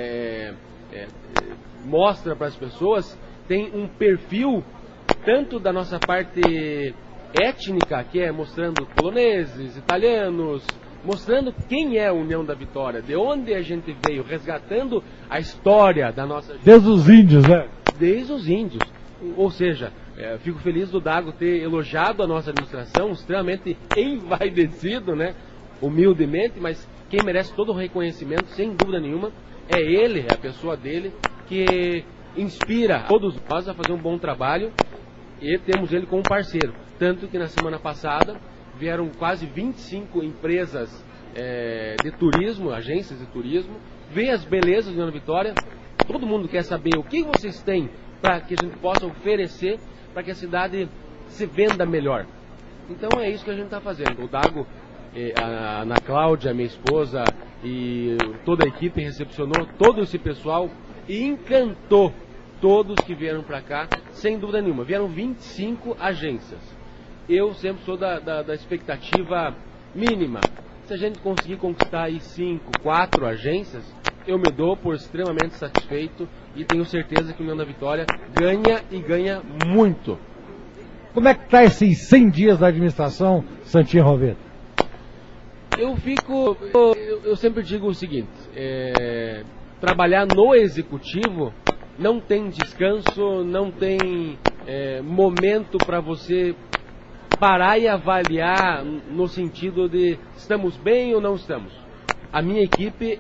mostra para as pessoas, tem um perfil tanto da nossa parte étnica, que é mostrando poloneses, italianos, mostrando quem é a União da Vitória, de onde a gente veio, resgatando a história da nossa gente. Desde os índios, né? Desde os índios. Ou seja, fico feliz do Dago ter elogiado a nossa administração, extremamente envaidecido, né? Humildemente, mas quem merece todo o reconhecimento, sem dúvida nenhuma, é ele, é a pessoa dele, que inspira todos nós a fazer um bom trabalho, e temos ele como parceiro. Tanto que na semana passada vieram quase 25 empresas de turismo, agências de turismo, ver as belezas de União da Vitória. Todo mundo quer saber o que vocês têm para que a gente possa oferecer para que a cidade se venda melhor. Então é isso que a gente está fazendo. O Dago, a Ana Cláudia, minha esposa, e toda a equipe recepcionou todo esse pessoal e encantou todos que vieram para cá, sem dúvida nenhuma. Vieram 25 agências. Eu sempre sou da expectativa mínima. Se a gente conseguir conquistar aí 5, 4 agências, eu me dou por extremamente satisfeito e tenho certeza que a União da Vitória ganha e ganha muito. Como é que está esses 100 dias da administração Santinha Rovetta? Eu sempre digo o seguinte, trabalhar no executivo não tem descanso, não tem momento para você parar e avaliar no sentido de estamos bem ou não estamos. A minha equipe,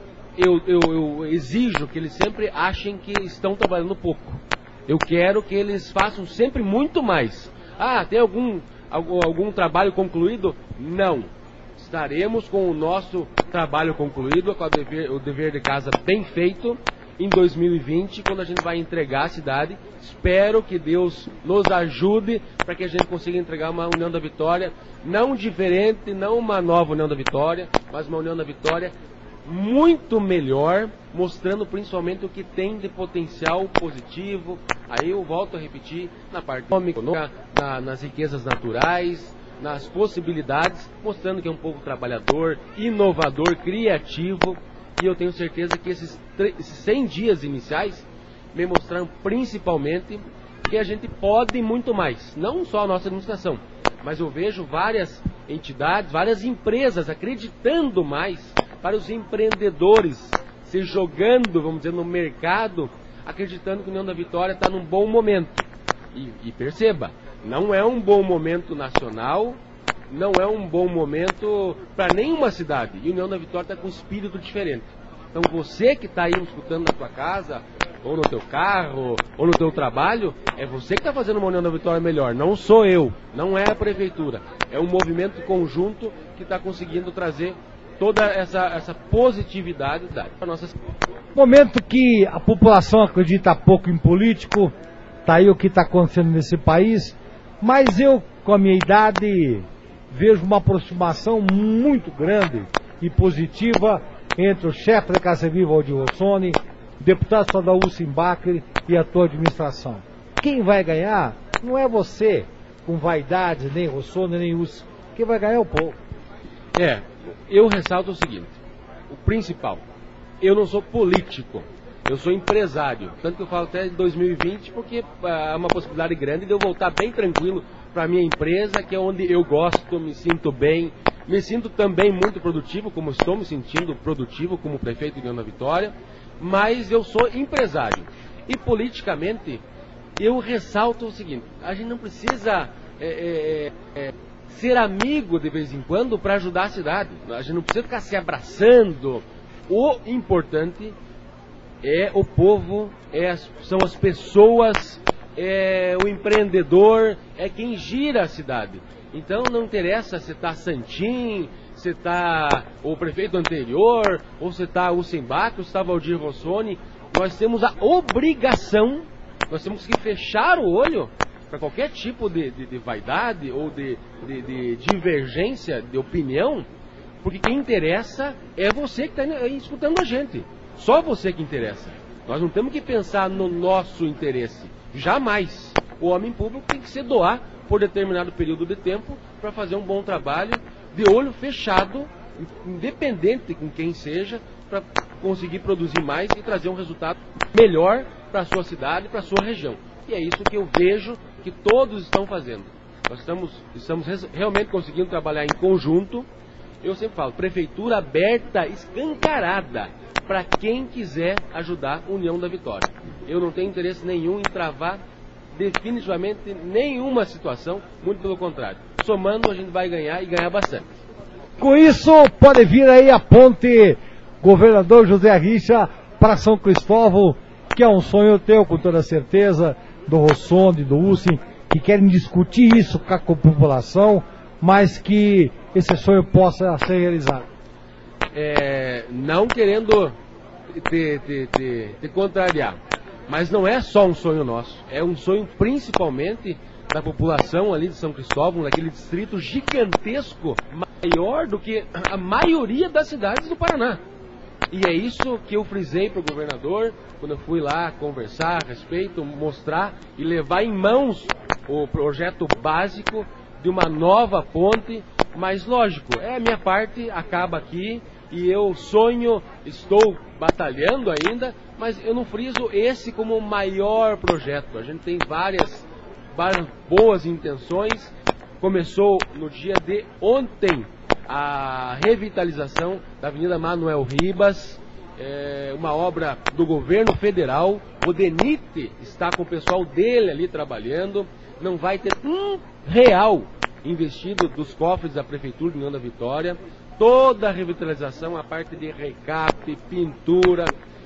eu exijo que eles sempre achem que estão trabalhando pouco. Eu quero que eles façam sempre muito mais. Tem algum trabalho concluído? Não. Estaremos com o nosso trabalho concluído, com o dever de casa bem feito, em 2020, quando a gente vai entregar a cidade. Espero que Deus nos ajude para que a gente consiga entregar uma União da Vitória, não diferente, não uma nova União da Vitória, mas uma União da Vitória muito melhor, mostrando principalmente o que tem de potencial positivo. Aí eu volto a repetir, na parte econômica, nas riquezas naturais, nas possibilidades, mostrando que é um povo trabalhador, inovador, criativo. E eu tenho certeza que esses 100 dias iniciais me mostraram principalmente que a gente pode muito mais. Não só a nossa administração, mas eu vejo várias entidades, várias empresas acreditando mais, para os empreendedores se jogando, vamos dizer, no mercado, acreditando que a União da Vitória está num bom momento. E perceba, não é um bom momento nacional, não é um bom momento para nenhuma cidade. E a União da Vitória está com um espírito diferente. Então você que está aí escutando na tua casa, ou no teu carro, ou no teu trabalho, é você que está fazendo uma União da Vitória melhor. Não sou eu, não é a prefeitura. É um movimento conjunto que está conseguindo trazer toda essa positividade para nossa cidade. Momento que a população acredita pouco em político, está aí o que está acontecendo nesse país, mas eu, com a minha idade, vejo uma aproximação muito grande e positiva entre o chefe da Casa Viva, Aldir Rossoni, o deputado estadual Usimbacre e a tua administração. Quem vai ganhar não é você, com vaidades, nem Rossoni, nem Usi. Quem vai ganhar é o povo. Eu ressalto o seguinte, o principal, eu não sou político, eu sou empresário, tanto que eu falo até 2020, porque é uma possibilidade grande de eu voltar bem tranquilo para a minha empresa, que é onde eu gosto, me sinto bem, me sinto também muito produtivo, como estou me sentindo produtivo como prefeito de União da Vitória, mas eu sou empresário. E politicamente, eu ressalto o seguinte, a gente não precisa ser amigo de vez em quando para ajudar a cidade. A gente não precisa ficar se abraçando. O importante é o povo, são as pessoas, o empreendedor, é quem gira a cidade. Então não interessa se está Santim, se está o prefeito anterior, ou se está o Sembac, ou se está Aldir Rossoni. Nós temos a obrigação, nós temos que fechar o olho para qualquer tipo de vaidade ou de divergência de opinião, porque quem interessa é você que está escutando a gente. Só você que interessa. Nós não temos que pensar no nosso interesse. Jamais. O homem público tem que se doar por determinado período de tempo para fazer um bom trabalho de olho fechado, independente com quem seja, para conseguir produzir mais e trazer um resultado melhor para a sua cidade, para a sua região. E é isso que eu vejo que todos estão fazendo. Nós estamos realmente conseguindo trabalhar em conjunto. Eu sempre falo, prefeitura aberta, escancarada, para quem quiser ajudar a União da Vitória. Eu não tenho interesse nenhum em travar definitivamente nenhuma situação, muito pelo contrário. Somando, a gente vai ganhar e ganhar bastante. Com isso, pode vir aí a ponte Governador José Richa para São Cristóvão, que é um sonho teu, com toda certeza, do Rossoni, do Usim, que querem discutir isso com a população, mas que esse sonho possa ser realizado. Não querendo te contrariar, mas não é só um sonho nosso, é um sonho principalmente da população ali de São Cristóvão, daquele distrito gigantesco, maior do que a maioria das cidades do Paraná. E é isso que eu frisei para o governador, quando eu fui lá conversar a respeito, mostrar e levar em mãos o projeto básico de uma nova ponte, mas lógico, a minha parte acaba aqui e eu sonho, estou batalhando ainda, mas eu não friso esse como o maior projeto. A gente tem várias boas intenções. Começou no dia de ontem a revitalização da Avenida Manuel Ribas, uma obra do governo federal. O DENIT está com o pessoal dele ali trabalhando. Não vai ter R$1 investido dos cofres da Prefeitura de União da Vitória. Toda a revitalização, a parte de recap, pintura,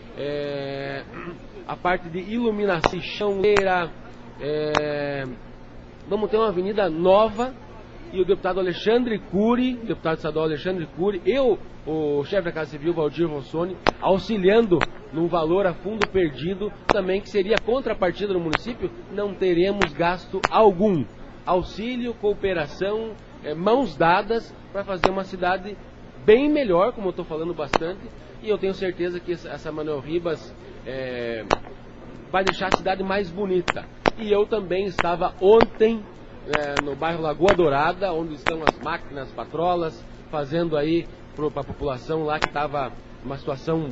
a parte de iluminação, vamos ter uma avenida nova. E o deputado Alexandre Cury, deputado estadual Alexandre Cury, o chefe da Casa Civil, Valdir Rossoni, auxiliando num valor a fundo perdido, também que seria contrapartida no município, não teremos gasto algum. Auxílio, cooperação, mãos dadas para fazer uma cidade bem melhor, como eu estou falando bastante, e eu tenho certeza que essa Manuel Ribas vai deixar a cidade mais bonita. E eu também estava ontem no bairro Lagoa Dourada, onde estão as máquinas patrolas, fazendo aí para a população lá que estava numa situação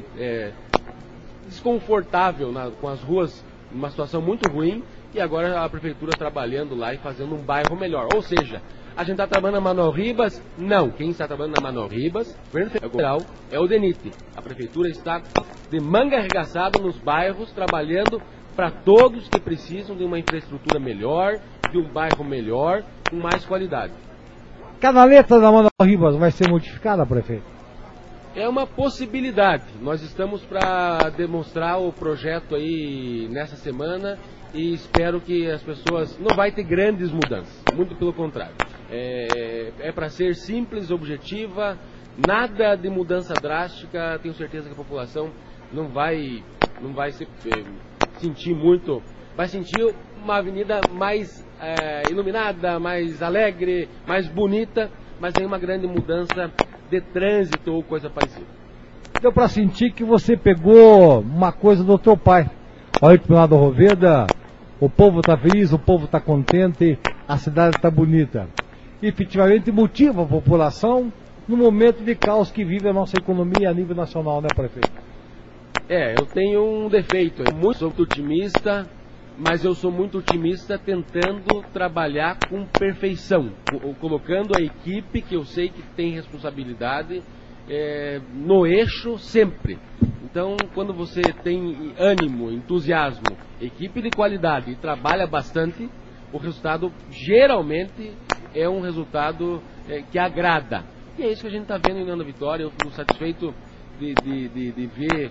desconfortável, com as ruas numa situação muito ruim, e agora a prefeitura trabalhando lá e fazendo um bairro melhor. Ou seja, a gente está trabalhando na Manuel Ribas? Não, quem está trabalhando na Manuel Ribas, governo federal, é o DENIT. A prefeitura está de manga arregaçada nos bairros, trabalhando para todos que precisam de uma infraestrutura melhor, de um bairro melhor, com mais qualidade. Canaleta da Manuel Ribas vai ser modificada, prefeito? É uma possibilidade. Nós estamos para demonstrar o projeto aí nessa semana e espero que as pessoas... Não vai ter grandes mudanças, muito pelo contrário. É para ser simples, objetiva, nada de mudança drástica. Tenho certeza que a população não vai se sentir muito... Vai sentir uma avenida mais iluminada, mais alegre, mais bonita, mas tem uma grande mudança de trânsito ou coisa parecida. Deu para sentir que você pegou uma coisa do teu pai. Olha que lado Roveda, o povo está feliz, o povo está contente, a cidade está bonita. E efetivamente motiva a população no momento de caos que vive a nossa economia a nível nacional, né, prefeito? Eu tenho um defeito, sou muito otimista, mas eu sou muito otimista tentando trabalhar com perfeição, colocando a equipe que eu sei que tem responsabilidade no eixo sempre. Então, quando você tem ânimo, entusiasmo, equipe de qualidade e trabalha bastante, o resultado geralmente é um resultado que agrada. E é isso que a gente está vendo em União da Vitória. Eu fico satisfeito de ver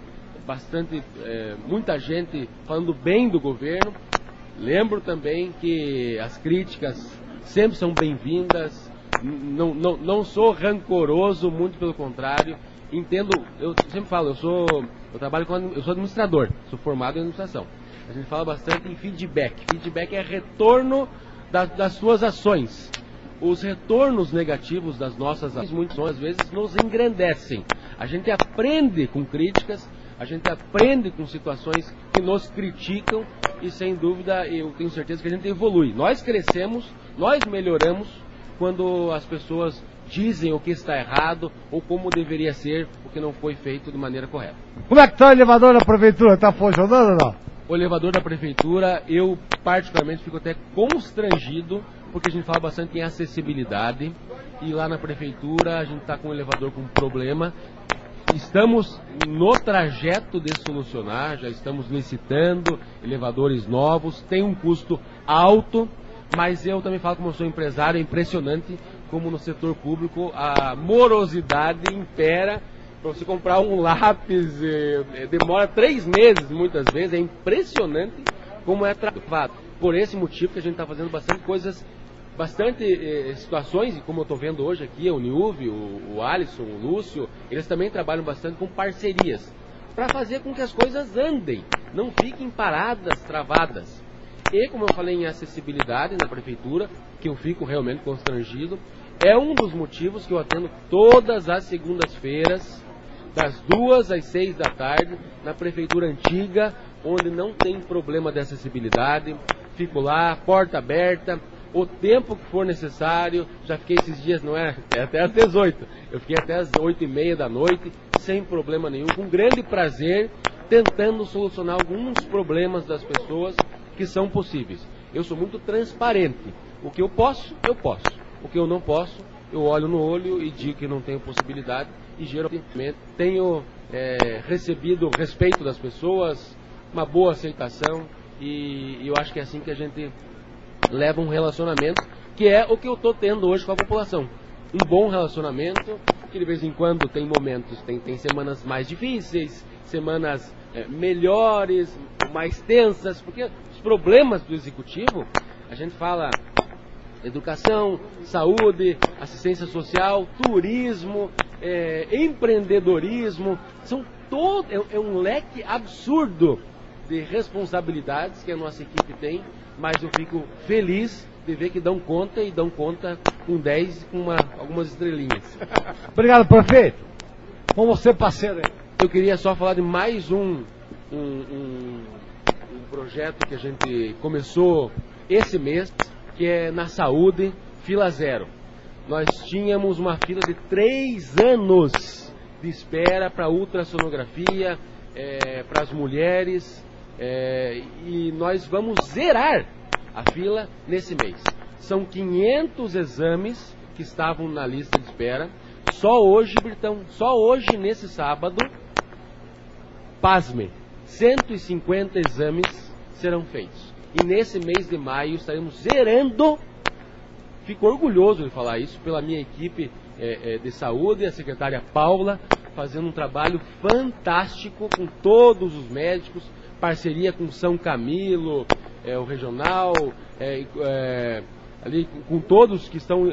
muita gente falando bem do governo. Lembro também que as críticas sempre são bem-vindas. Não sou rancoroso, muito pelo contrário. Entendo, eu sempre falo, eu sou administrador, sou formado em administração. A gente fala bastante em feedback. Feedback é retorno das suas ações. Os retornos negativos das nossas ações, muitas vezes, nos engrandecem. A gente aprende com críticas, a gente aprende com situações que nos criticam e, sem dúvida, eu tenho certeza que a gente evolui. Nós crescemos, nós melhoramos quando as pessoas dizem o que está errado ou como deveria ser, o que não foi feito de maneira correta. Como é que está o elevador da prefeitura? Está funcionando ou não? O elevador da prefeitura, eu particularmente fico até constrangido, porque a gente fala bastante em acessibilidade, e lá na prefeitura a gente está com o elevador com problema. Estamos no trajeto de solucionar, já estamos licitando elevadores novos, tem um custo alto, mas eu também falo, como eu sou empresário, é impressionante como no setor público a morosidade impera. Para você comprar um lápis, demora 3 meses muitas vezes, é impressionante como é travado. Por esse motivo que a gente está fazendo bastante coisas bastante situações, e como eu estou vendo hoje aqui, o Niuve, o Alisson, o Lúcio, eles também trabalham bastante com parcerias, para fazer com que as coisas andem, não fiquem paradas, travadas. E como eu falei em acessibilidade na prefeitura, que eu fico realmente constrangido, é um dos motivos que eu atendo todas as segundas-feiras, das 2 às 6 da tarde, na prefeitura antiga, onde não tem problema de acessibilidade. Fico lá, porta aberta, o tempo que for necessário. Já fiquei esses dias, não é até às 18, eu fiquei até às 8h30 da noite, sem problema nenhum, com grande prazer, tentando solucionar alguns problemas das pessoas que são possíveis. Eu sou muito transparente. O que eu posso, eu posso. O que eu não posso, eu olho no olho e digo que não tenho possibilidade, e geralmente tenho recebido o respeito das pessoas, uma boa aceitação, e eu acho que é assim que a gente leva um relacionamento, que é o que eu estou tendo hoje com a população. Um bom relacionamento, que de vez em quando tem momentos, tem semanas mais difíceis, semanas melhores, mais tensas, porque os problemas do executivo, a gente fala educação, saúde, assistência social, turismo, empreendedorismo, é um leque absurdo de responsabilidades que a nossa equipe tem, mas eu fico feliz de ver que dão conta, e dão conta com 10 e com algumas estrelinhas. Obrigado, prefeito. Vamos ser parceiro aí. Eu queria só falar de mais um projeto que a gente começou esse mês, que é na saúde, fila zero. Nós tínhamos uma fila de 3 anos de espera para ultrassonografia, para as mulheres, e nós vamos zerar a fila nesse mês. São 500 exames que estavam na lista de espera. Só hoje, Britão, só hoje, nesse sábado, pasme, 150 exames serão feitos. E nesse mês de maio estaremos zerando. Fico orgulhoso de falar isso pela minha equipe de saúde, a secretária Paula, fazendo um trabalho fantástico com todos os médicos, parceria com São Camilo, o regional, ali com todos que estão,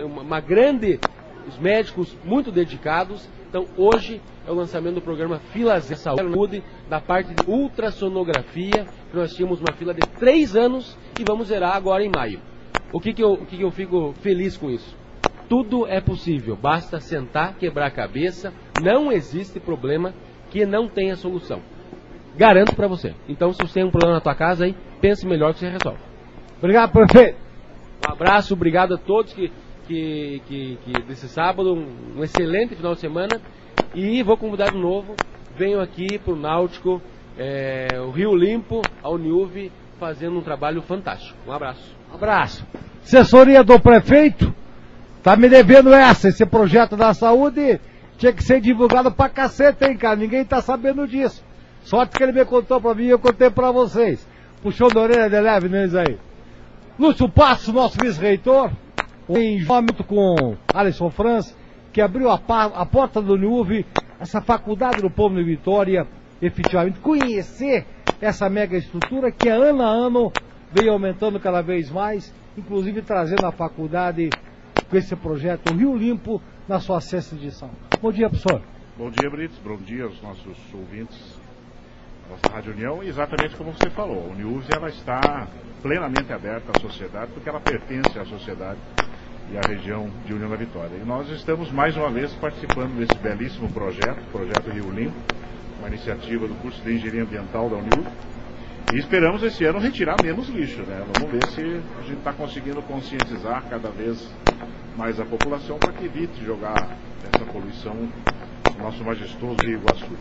os médicos muito dedicados. Então hoje é o lançamento do programa Fila Zero Saúde, da parte de ultrassonografia, que nós tínhamos uma fila de 3 anos e vamos zerar agora em maio. O que eu fico feliz com isso? Tudo é possível, basta sentar, quebrar a cabeça, não existe problema que não tenha solução. Garanto para você. Então, se você tem um problema na tua casa, aí, pense melhor que você resolve. Obrigado, prefeito. Um abraço, obrigado a todos que desse sábado, um excelente final de semana, e vou convidar de novo, venho aqui para o Náutico, o Rio Limpo, a Uniuve, fazendo um trabalho fantástico. Um abraço. Um abraço. Assessoria do prefeito, tá me devendo esse projeto da saúde tinha que ser divulgado pra cacete, hein, cara, ninguém tá sabendo disso. Sorte que ele me contou pra mim e eu contei pra vocês. Puxou da orelha de leve neles aí. Lúcio Passos, nosso vice-reitor, junto com Alisson Franz, que abriu a porta do Uniuve, essa faculdade do povo de Vitória, efetivamente conhecer essa mega estrutura que ano a ano vem aumentando cada vez mais, inclusive trazendo a faculdade com esse projeto Rio Limpo na sua 6ª edição. Bom dia, professor. Bom dia, Brits. Bom dia aos nossos ouvintes da nossa Rádio União. E exatamente como você falou, a Uniuve ela está plenamente aberta à sociedade, porque ela pertence à sociedade e à região de União da Vitória. E nós estamos mais uma vez participando desse belíssimo projeto, o Projeto Rio Limpo, uma iniciativa do curso de Engenharia Ambiental da Uniuve. E esperamos esse ano retirar menos lixo, né? Vamos ver se a gente está conseguindo conscientizar cada vez mais a população para que evite jogar essa poluição no nosso majestoso Rio Iguaçu.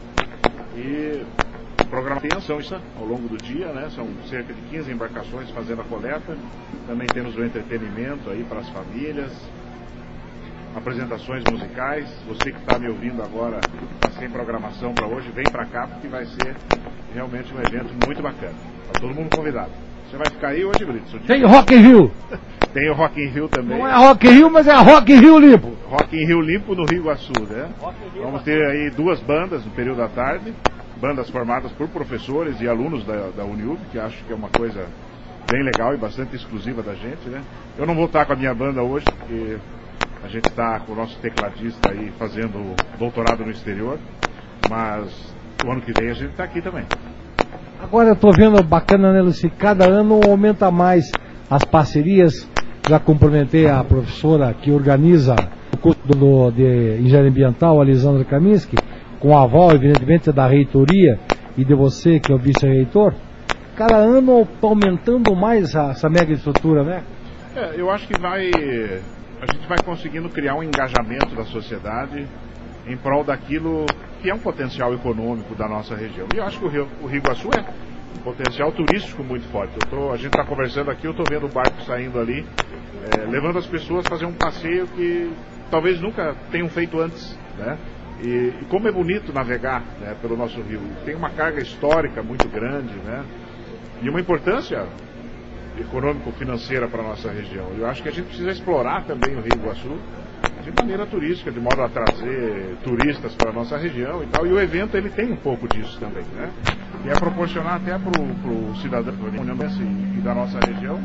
E o programa tem ação ao longo do dia, né? São cerca de 15 embarcações fazendo a coleta. Também temos o entretenimento aí para as famílias, apresentações musicais. Você que está me ouvindo agora, está sem programação para hoje, vem para cá porque vai ser realmente um evento muito bacana. Está todo mundo convidado. Você vai ficar aí hoje, Brito? Tem Rock in Rio. Tem o Rock in Rio também. Não é Rock in Rio, mas é Rock in Rio Limpo. Rock in Rio Limpo no Rio Iguaçu, né? Vamos ter aí 2 bandas no período da tarde. Bandas formadas por professores e alunos da Uniuve, que acho que é uma coisa bem legal e bastante exclusiva da gente, né? Eu não vou estar com a minha banda hoje, porque a gente está com o nosso tecladista aí fazendo doutorado no exterior, mas o ano que vem a gente está aqui também. Agora eu estou vendo bacana, né, Luci? Cada ano aumenta mais as parcerias. Já cumprimentei a professora que organiza o curso de Engenharia Ambiental, a Lisandra Kaminski, com o aval, evidentemente, da reitoria e de você, que é o vice-reitor. Cada ano está aumentando mais essa mega estrutura, né? Eu acho que a gente vai conseguindo criar um engajamento da sociedade em prol daquilo que é um potencial econômico da nossa região. E eu acho que o Rio Iguaçu é um potencial turístico muito forte. A gente está conversando aqui, eu estou vendo o barco saindo ali, levando as pessoas a fazer um passeio que talvez nunca tenham feito antes, né? E como é bonito navegar, né, pelo nosso rio. Tem uma carga histórica muito grande, né? E uma importância econômico-financeira para a nossa região. Eu acho que a gente precisa explorar também o Rio Iguaçu de maneira turística, de modo a trazer turistas para a nossa região e tal. E o evento ele tem um pouco disso também, né? E é proporcionar até para o cidadão e da nossa região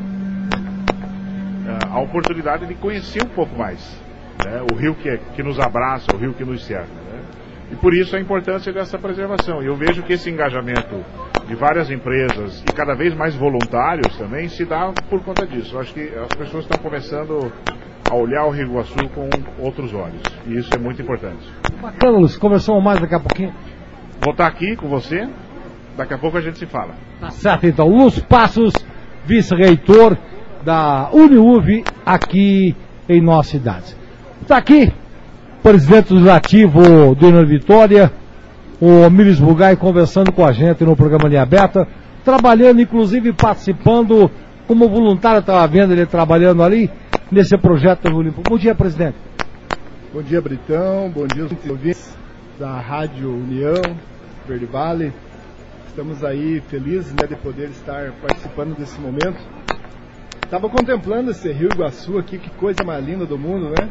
a oportunidade de conhecer um pouco mais, né? O rio que nos abraça, o rio que nos cerca, né? E por isso a importância dessa preservação. E eu vejo que esse engajamento de várias empresas e cada vez mais voluntários também se dá por conta disso. Eu acho que as pessoas estão começando a olhar o Rio Iguaçu com outros olhos. E isso é muito importante. Bacana, Lúcio. Conversamos mais daqui a pouquinho. Vou estar aqui com você. Daqui a pouco a gente se fala. Tá certo, então. Lúcio Passos, vice-reitor da Uniuv aqui em nossa cidade. Está aqui o presidente legislativo do União Vitória, o Miles Bugai, conversando com a gente no programa Linha Aberta, trabalhando, inclusive participando como voluntário. Estava vendo ele trabalhando ali nesse projeto do Limpo. Bom dia, presidente. Bom dia, Britão. Bom dia aos ouvintes da Rádio União, Verde Vale. Estamos aí felizes, né, de poder estar participando desse momento. Estava contemplando esse Rio Iguaçu aqui, que coisa mais linda do mundo, né?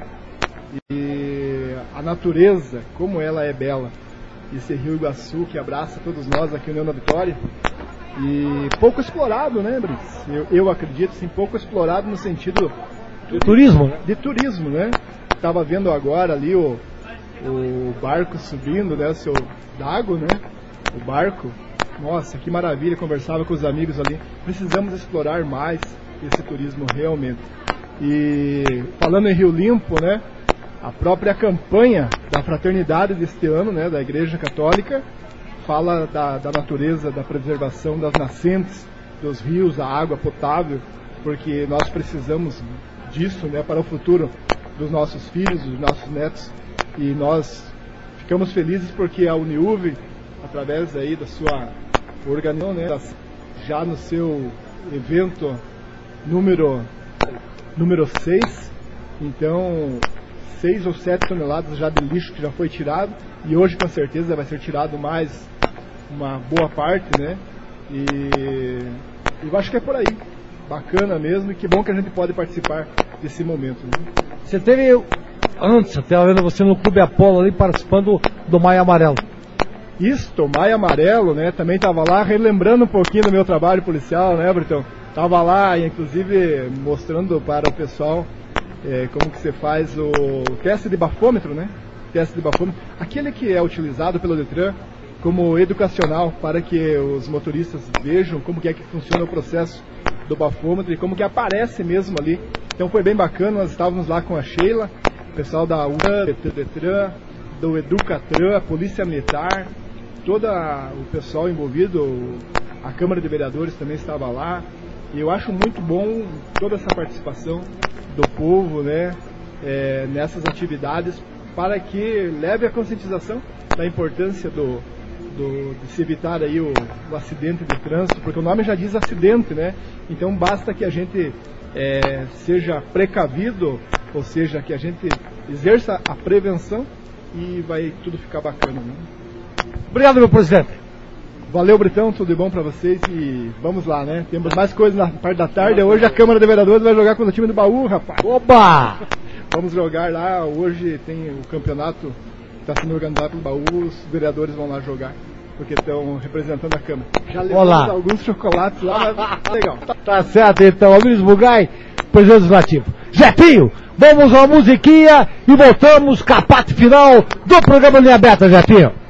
E a natureza, como ela é bela. Esse Rio Iguaçu que abraça todos nós aqui no União da Vitória. E pouco explorado, né, Brits? Eu acredito, sim, pouco explorado no sentido de turismo, né? De turismo, né? Estava vendo agora ali o barco subindo, né? O seu Dago, né? O barco. Nossa, que maravilha, conversava com os amigos ali. Precisamos explorar mais esse turismo realmente. E falando em Rio Limpo, né? A própria campanha da fraternidade deste ano, né? Da Igreja Católica, fala da natureza, da preservação das nascentes, dos rios, da água potável, porque nós precisamos disso, né? Para o futuro dos nossos filhos, dos nossos netos. E nós ficamos felizes porque a Uniuv, através aí da sua organização, né, já no seu evento número 6, então 6 ou 7 toneladas já de lixo que já foi tirado, e hoje com certeza vai ser tirado mais uma boa parte, né? E eu acho que é por aí. Bacana mesmo, e que bom que a gente pode participar desse momento, né? Você teve antes, eu estava vendo você no Clube Apolo ali participando do Maio Amarelo. Isto, Maio Amarelo, né? Também estava lá relembrando um pouquinho do meu trabalho policial, né, Britão? Estava lá, inclusive, mostrando para o pessoal como que você faz o teste de bafômetro, né? Teste de bafômetro, aquele que é utilizado pelo Detran como educacional para que os motoristas vejam como que é que funciona o processo do bafômetro e como que aparece mesmo ali. Então foi bem bacana, nós estávamos lá com a Sheila, o pessoal da UAN, do Detran, do Educatran, a Polícia Militar, todo o pessoal envolvido, a Câmara de Vereadores também estava lá, e eu acho muito bom toda essa participação do povo, né, nessas atividades, para que leve a conscientização da importância de se evitar aí o acidente de trânsito, porque o nome já diz acidente, né? Então basta que a gente seja precavido, ou seja, que a gente exerça a prevenção e vai tudo ficar bacana, né? Obrigado, meu presidente. Valeu, Britão, tudo de bom pra vocês e vamos lá, né? Temos mais coisas na parte da tarde. Hoje a Câmara de Vereadores vai jogar contra o time do Baú, rapaz. Oba! Vamos jogar lá. Hoje tem o campeonato que está sendo organizado pelo Baú. Os vereadores vão lá jogar porque estão representando a Câmara. Já Olá. levamos alguns chocolates lá, mas legal. Tá certo então, Almires Bugai, presidente legislativo. Jefinho, vamos a uma musiquinha e voltamos com a parte final do programa Linha Aberta, Jefinho.